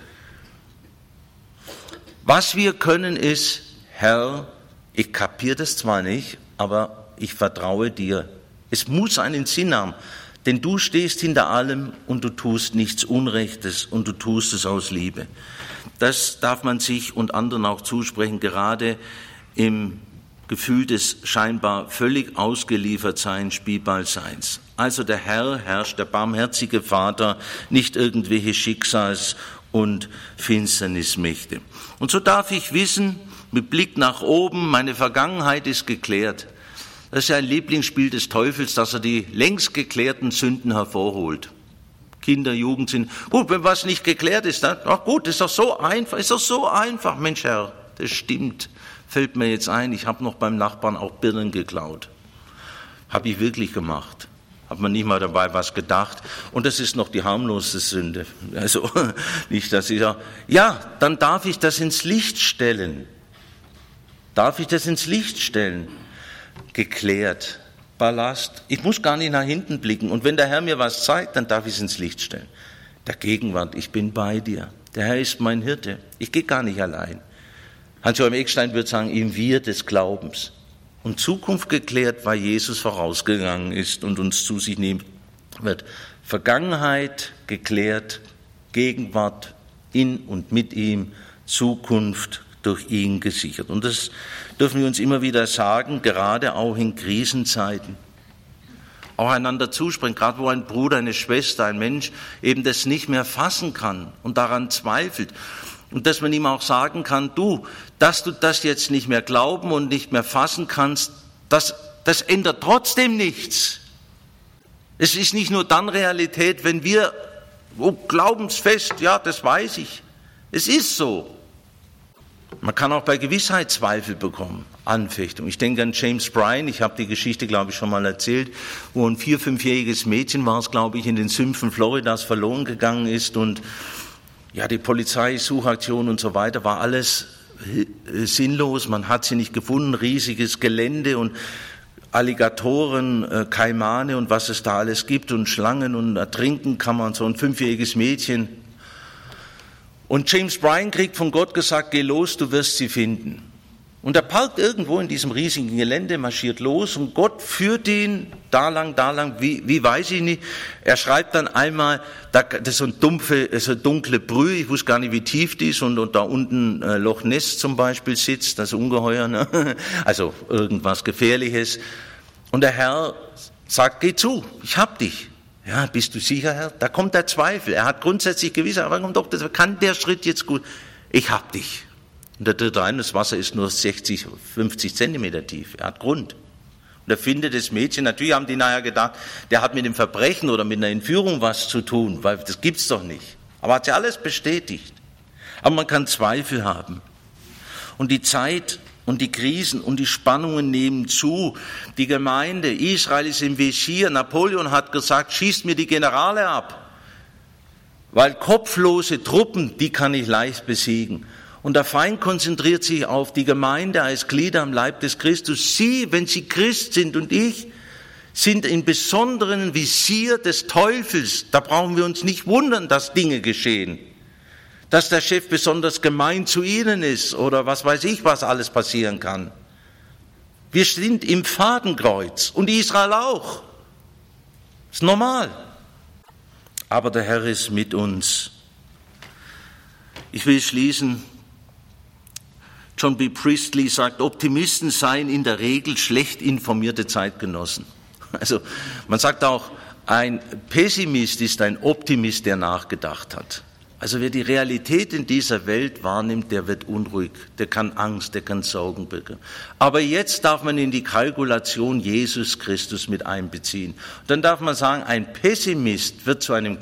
Was wir können ist, Herr, ich kapiere das zwar nicht, aber ich vertraue dir. Es muss einen Sinn haben, denn du stehst hinter allem und du tust nichts Unrechtes und du tust es aus Liebe. Das darf man sich und anderen auch zusprechen, gerade im Gefühl des scheinbar völlig Ausgeliefertseins, Spielballseins. Also der Herr herrscht, der barmherzige Vater, nicht irgendwelche Schicksals- und Finsternismächte. Und so darf ich wissen, mit Blick nach oben, meine Vergangenheit ist geklärt. Das ist ja ein Lieblingsspiel des Teufels, dass er die längst geklärten Sünden hervorholt. Kinder, Jugend sind, gut, wenn was nicht geklärt ist, dann, ach gut, ist doch so einfach, ist doch so einfach, Mensch Herr, das stimmt, fällt mir jetzt ein, ich habe noch beim Nachbarn auch Birnen geklaut. Habe ich wirklich gemacht. Hat man nicht mal dabei was gedacht. Und das ist noch die harmloseste Sünde. Also, nicht, dass ich sage, ja, dann darf ich das ins Licht stellen. Darf ich das ins Licht stellen? Geklärt. Ballast. Ich muss gar nicht nach hinten blicken. Und wenn der Herr mir was zeigt, dann darf ich es ins Licht stellen. Der Gegenwart, ich bin bei dir. Der Herr ist mein Hirte. Ich gehe gar nicht allein. Hans-Joachim Eckstein würde sagen, im Wir des Glaubens. Und Zukunft geklärt, weil Jesus vorausgegangen ist und uns zu sich nehmen wird. Vergangenheit geklärt, Gegenwart in und mit ihm, Zukunft durch ihn gesichert. Und das dürfen wir uns immer wieder sagen, gerade auch in Krisenzeiten. Auch einander zusprechen, gerade wo ein Bruder, eine Schwester, ein Mensch eben das nicht mehr fassen kann und daran zweifelt. Und dass man ihm auch sagen kann, du, dass du das jetzt nicht mehr glauben und nicht mehr fassen kannst, das, das ändert trotzdem nichts. Es ist nicht nur dann Realität, wenn wir, oh, glaubensfest, ja, das weiß ich. Es ist so. Man kann auch bei Gewissheit Zweifel bekommen, Anfechtung. Ich denke an James Bryan, ich habe die Geschichte, glaube ich, schon mal erzählt, wo ein vier-, fünfjähriges Mädchen war es, glaube ich, in den Sümpfen Floridas verloren gegangen ist und ja, die Polizei, Suchaktion und so weiter, war alles sinnlos, man hat sie nicht gefunden, riesiges Gelände und Alligatoren, Kaimane und was es da alles gibt und Schlangen und ertrinken kann man so ein fünfjähriges Mädchen. Und James Bryan kriegt von Gott gesagt, geh los, du wirst sie finden. Und er parkt irgendwo in diesem riesigen Gelände, marschiert los und Gott führt ihn da lang, da lang, wie, wie weiß ich nicht. Er schreibt dann einmal, da, das ist so ein dumpfe, so eine dunkle Brühe, ich wusste gar nicht, wie tief die ist und, und da unten äh, Loch Ness zum Beispiel sitzt, das Ungeheuer, ne? Also irgendwas Gefährliches. Und der Herr sagt, geh zu, ich hab dich. Ja, bist du sicher, Herr? Da kommt der Zweifel. Er hat grundsätzlich Gewissheit, aber kommt doch, das kann der Schritt jetzt gut. Ich hab dich. Und der dritte rein, das Wasser ist nur sechzig, fünfzig Zentimeter tief. Er hat Grund. Und er findet das Mädchen, natürlich haben die nachher gedacht, der hat mit dem Verbrechen oder mit einer Entführung was zu tun, weil das gibt's doch nicht. Aber hat ja alles bestätigt. Aber man kann Zweifel haben. Und die Zeit und die Krisen und die Spannungen nehmen zu. Die Gemeinde, Israel ist im Visier. Napoleon hat gesagt, schießt mir die Generale ab. Weil kopflose Truppen, die kann ich leicht besiegen. Und der Feind konzentriert sich auf die Gemeinde als Glieder am Leib des Christus. Sie, wenn sie Christ sind und ich, sind im besonderen Visier des Teufels. Da brauchen wir uns nicht wundern, dass Dinge geschehen. Dass der Chef besonders gemein zu ihnen ist oder was weiß ich, was alles passieren kann. Wir sind im Fadenkreuz und Israel auch. Ist normal. Aber der Herr ist mit uns. Ich will schließen. John B. Priestley sagt, Optimisten seien in der Regel schlecht informierte Zeitgenossen. Also man sagt auch, ein Pessimist ist ein Optimist, der nachgedacht hat. Also wer die Realität in dieser Welt wahrnimmt, der wird unruhig, der kann Angst, der kann Sorgen bekommen. Aber jetzt darf man in die Kalkulation Jesus Christus mit einbeziehen. Und dann darf man sagen, ein Pessimist wird zu einem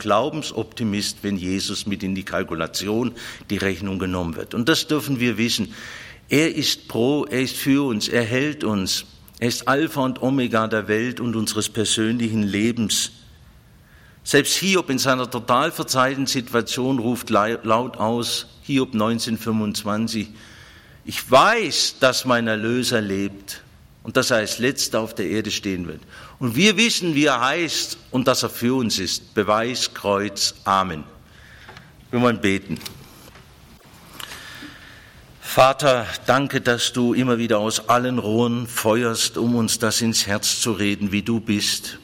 Glaubensoptimist, wenn Jesus mit in die Kalkulation, die Rechnung genommen wird. Und das dürfen wir wissen. Er ist pro, er ist für uns, er hält uns. Er ist Alpha und Omega der Welt und unseres persönlichen Lebens. Selbst Hiob in seiner total verzeihten Situation ruft laut aus, Hiob neunzehnhundertfünfundzwanzig, ich weiß, dass mein Erlöser lebt und dass er als Letzter auf der Erde stehen wird. Und wir wissen, wie er heißt und dass er für uns ist. Beweis, Kreuz, Amen. Wir wollen beten. Vater, danke, dass du immer wieder aus allen Rohren feuerst, um uns das ins Herz zu reden, wie du bist.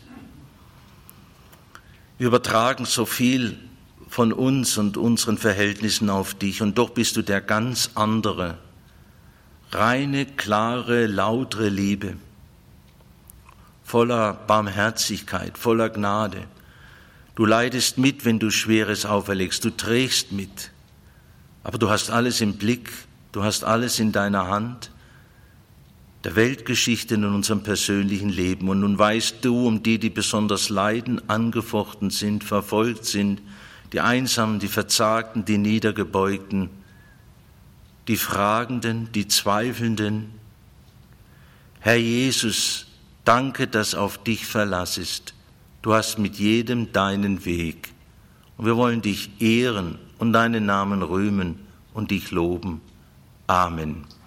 Wir übertragen so viel von uns und unseren Verhältnissen auf dich und doch bist du der ganz andere, reine, klare, lautere Liebe, voller Barmherzigkeit, voller Gnade. Du leidest mit, wenn du Schweres auferlegst, du trägst mit, aber du hast alles im Blick, du hast alles in deiner Hand, der Weltgeschichte in unserem persönlichen Leben. Und nun weißt du um die, die besonders leiden, angefochten sind, verfolgt sind, die Einsamen, die Verzagten, die Niedergebeugten, die Fragenden, die Zweifelnden. Herr Jesus, danke, dass auf dich Verlass ist. Du hast mit jedem deinen Weg. Und wir wollen dich ehren und deinen Namen rühmen und dich loben. Amen.